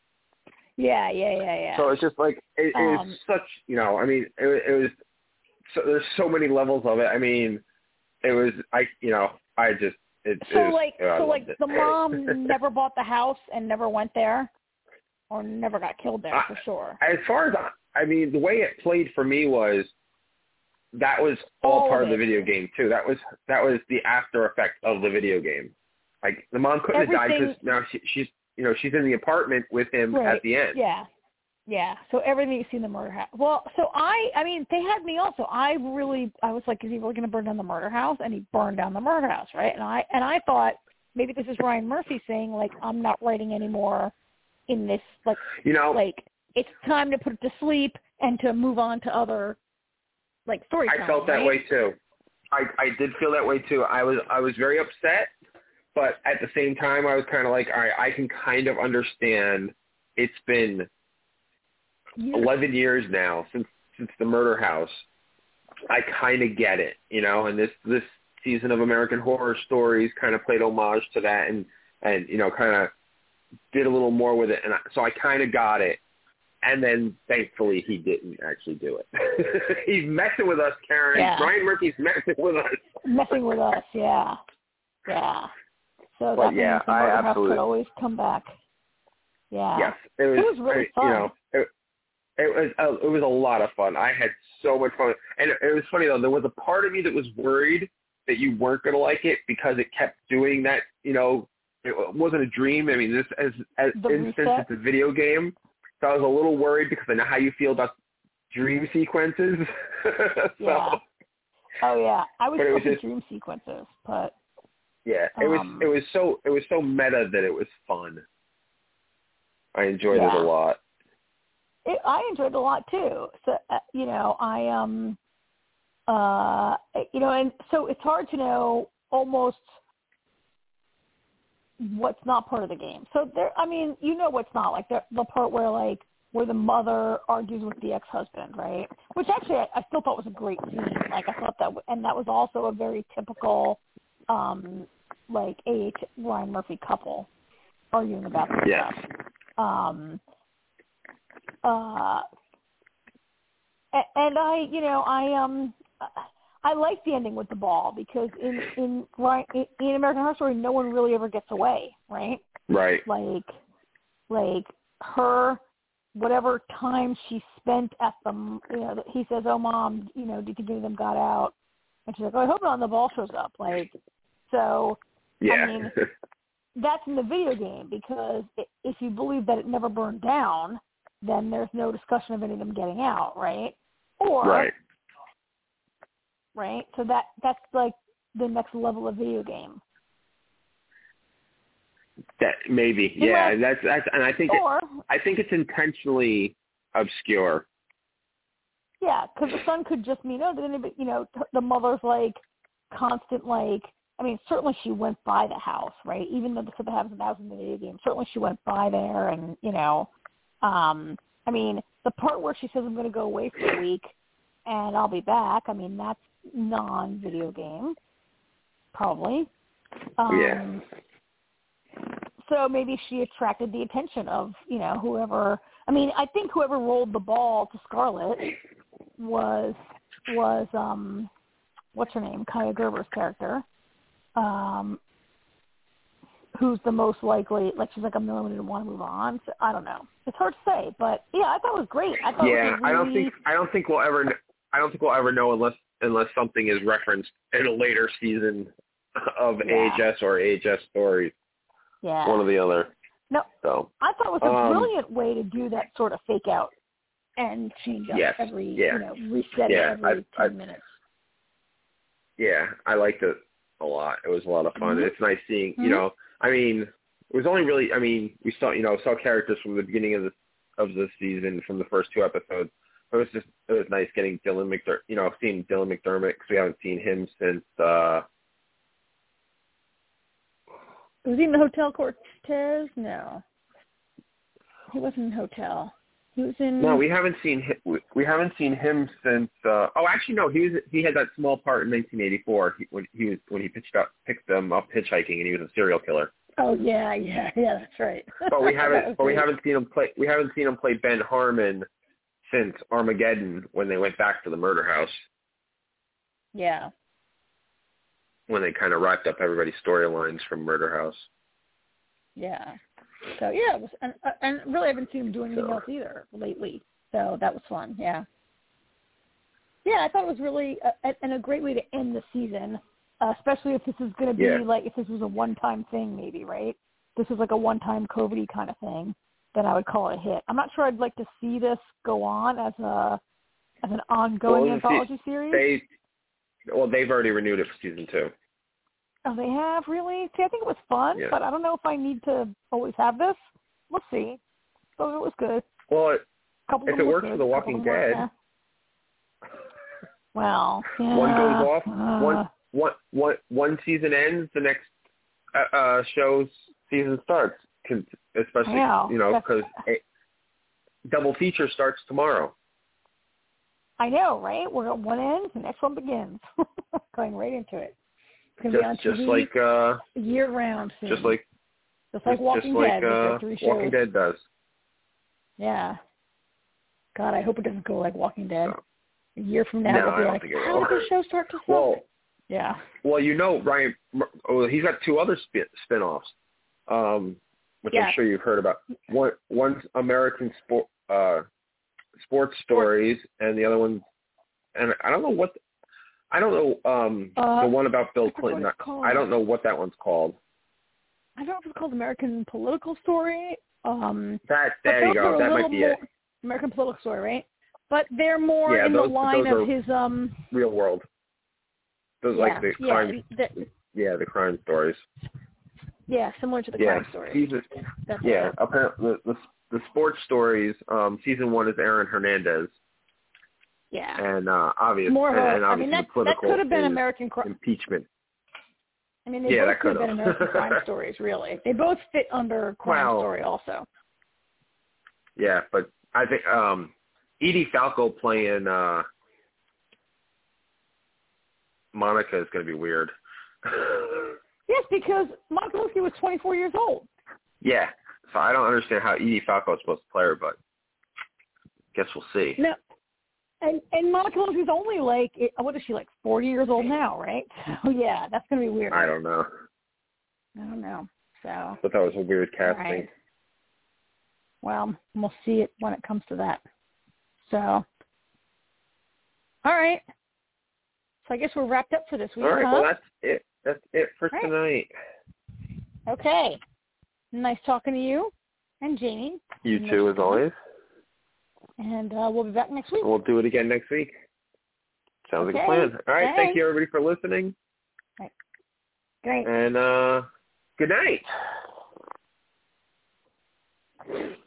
Yeah, yeah, yeah, yeah. So it's just like it, it um, was such, you know. I mean, it, it was. So, there's so many levels of it. I mean, it was. I, you know, I just. It, so it was, like, you know, so I like, loved it. the mom never bought the house and never went there, or never got killed there I, for sure. As far as I, I mean, the way it played for me was that was all, all part of, of the video game too. That was that was the after effect of the video game. Like the mom couldn't Everything, have died because now she, she's you know she's in the apartment with him right, at the end. Yeah, yeah. So everything you see in the murder house. Well, so I, I mean, they had me also. I really, I was like, is he really going to burn down the murder house? And he burned down the murder house, right? And I, and I thought maybe this is Ryan Murphy saying like, I'm not writing anymore in this, like, You know, like it's time to put it to sleep and to move on to other, like, storytelling. I felt that right? way too. I I did feel that way too. I was I was very upset, but at the same time, I was kind of like, all right, I can kind of understand. It's been Yeah. eleven years now since since the murder house. I kind of get it, you know, and this this season of American Horror Stories kind of played homage to that, and and you know, kind of did a little more with it, and I, so I kind of got it. And then, thankfully, he didn't actually do it. He's messing with us, Karen. Yeah. Ryan Murphy's messing with us. Messing with us, yeah, yeah. So But that yeah, means the I murder house absolutely- could always come back. Yeah. Yes, it was. It was really I- fun. You know, it, it was. Uh, it was a lot of fun. I had so much fun, and it, it was funny though. There was a part of me that was worried that you weren't going to like it because it kept doing that. You know, it wasn't a dream. I mean, this as as The instance, reset? it's a video game. So I was a little worried because I know how you feel about dream sequences. so, Yeah. Oh yeah, I was But it was looking just- dream sequences, but Yeah, it was Um, it was so it was so meta that it was fun. I enjoyed Yeah. it a lot. it, I enjoyed it a lot too. So uh, you know, I um, uh, you know, and so it's hard to know almost what's not part of the game. So there, I mean, you know what's not, like the the part where like where the mother argues with the ex-husband, right? Which actually I, I still thought was a great scene. Like I thought that, w- and that was also a very typical, um, like A H Ryan Murphy couple arguing about this Yes. stuff. Um, uh, a- and I, you know, I um. I like the ending with the ball because in in in, in American Horror Story, no one really ever gets away, right? Right. Like, like her, whatever time she spent at the, you know, he says, "Oh, Mom, you know, do you think any of them got out?" And she's like, "Oh, I hope not." And the ball shows up. Like, so Yeah. I mean, that's in the video game because if you believe that it never burned down, then there's no discussion of any of them getting out, right? Or right. right? So that that's like the next level of video game. That maybe. Unless, yeah, that's that's and I think or it, I think it's intentionally obscure. yeah, because the son could just mean, oh, then you know, the mother's like constant like. I mean, certainly she went by the house, right? Even though the stuff that happens in the house in the video game, certainly she went by there, and you know, um, I mean, the part where she says I'm going to go away for a week and I'll be back, I mean, that's non-video game, probably. Um, yeah. So maybe she attracted the attention of, you know, whoever. I mean, I think whoever rolled the ball to Scarlett was, was um, what's her name, Kaya Gerber's character, um, who's the most likely, like she's like a million to want to move on. So, I don't know. It's hard to say, but yeah, I thought it was great. I thought Yeah, it was really... I don't think I don't think we'll ever kn- I don't think we'll ever know unless unless something is referenced in a later season of Yeah. A H S or A H S stories. Yeah. One or the other. No, So I thought it was a um, brilliant way to do that sort of fake out and change up yes, every, yeah. you know, reset Yeah, it every I, ten I, minutes. Yeah, I liked it a lot. It was a lot of fun. Mm-hmm. It's nice seeing, Mm-hmm. you know, I mean, it was only really, I mean, we saw, you know, saw characters from the beginning of the of the season, from the first two episodes. It was just, it was nice getting Dylan McDermott, you know, seeing Dylan McDermott, because we haven't seen him since, uh, Was he in the Hotel Cortez? No. He wasn't in Hotel. He was in... no, we haven't seen him, we, we haven't seen him since, uh, oh, actually, no, he was, he had that small part in nineteen eighty-four he, when he was, when he pitched up, picked them up hitchhiking, and he was a serial killer. Oh, yeah, yeah, yeah, that's right. But we haven't, but we great. haven't seen him play, we haven't seen him play Ben Harmon since Armageddon, when they went back to the murder house, Yeah. when they kind of wrapped up everybody's storylines from Murder House. Yeah. So, yeah, it was, and, and really I haven't seen him do anything So. else either lately. So that was fun, yeah. Yeah, I thought it was really a, and a great way to end the season, uh, especially if this is going to be Yeah. like, if this was a one-time thing maybe, right? This is like a one-time COVID kind of thing, then I would call it a hit. I'm not sure I'd like to see this go on as a as an ongoing Well, anthology see, series. They, well, they've already renewed it for season two. Oh, they have? Really? See, I think it was fun, Yeah. but I don't know if I need to always have this. We'll see. So it was good. Well, it, Couple if of it them were works good. for The Couple Walking of them were, Dead, eh. Well, yeah, one goes off, uh, one, one, one, one season ends, the next uh, uh, show's season starts, Con- especially, I know. you know, because double feature starts tomorrow. I know, right? We're one ends, the next one begins. Going right into it. It's going to be on Just, T V just like, uh, year-round soon. just like, just like Walking just like, Dead with uh, their three shows. Walking Dead does. Yeah. God, I hope it doesn't go like Walking Dead. No. A year from now, No, they'll I be don't like, think it how will. did the show start to suck? Well, yeah. well, you know, Ryan, oh, he's got two other spin, spin-offs, um, which Yeah. I'm sure you've heard about. One, one's American sport, uh, sports stories, and the other one, and I don't know what, I don't know, um, Uh, the one about Bill I forget what Clinton. it's called. I don't know what that one's called. I don't know if it's called American Political Story. Um, That, but there you those go. are a That little might be more, it. American Political Story, right? But they're more Yeah, in those, the line those of are his, um, real world. Those yeah, like the yeah, crime, the, yeah, the crime stories. yeah, similar to the Yeah, crime story. season, That's yeah. it. Apparently, the, the the sports stories. Um, season one is Aaron Hernandez, Yeah. and uh, obviously, More of and, a, and I mean, obviously that, the political that could have been is American crime. impeachment. I mean, they Yeah, both that could have could been have. American crime stories, really. They both fit under crime Well, story also. Yeah, but I think um, Edie Falco playing uh, Monica is going to be weird. Yes, because Monica Lewinsky was twenty-four years old. Yeah, so I don't understand how Edie Falco is supposed to play her, but guess we'll see. No, and and Monica Lewinsky's only like, what is she, like forty years old now, right? So yeah, that's going to be weird. I don't know. I don't know. So. But that was a weird casting. Right. Well, we'll see it when it comes to that. So, all right. So I guess we're wrapped up for this week, All right, huh? well, that's it. That's it for Right. tonight. Okay. Nice talking to you and Jamie. You And too, Mister as always. And uh, we'll be back next week. We'll do it again next week. Sounds Okay. like a plan. All right, Thanks. thank you, everybody, for listening. Right. Great. And uh, good night.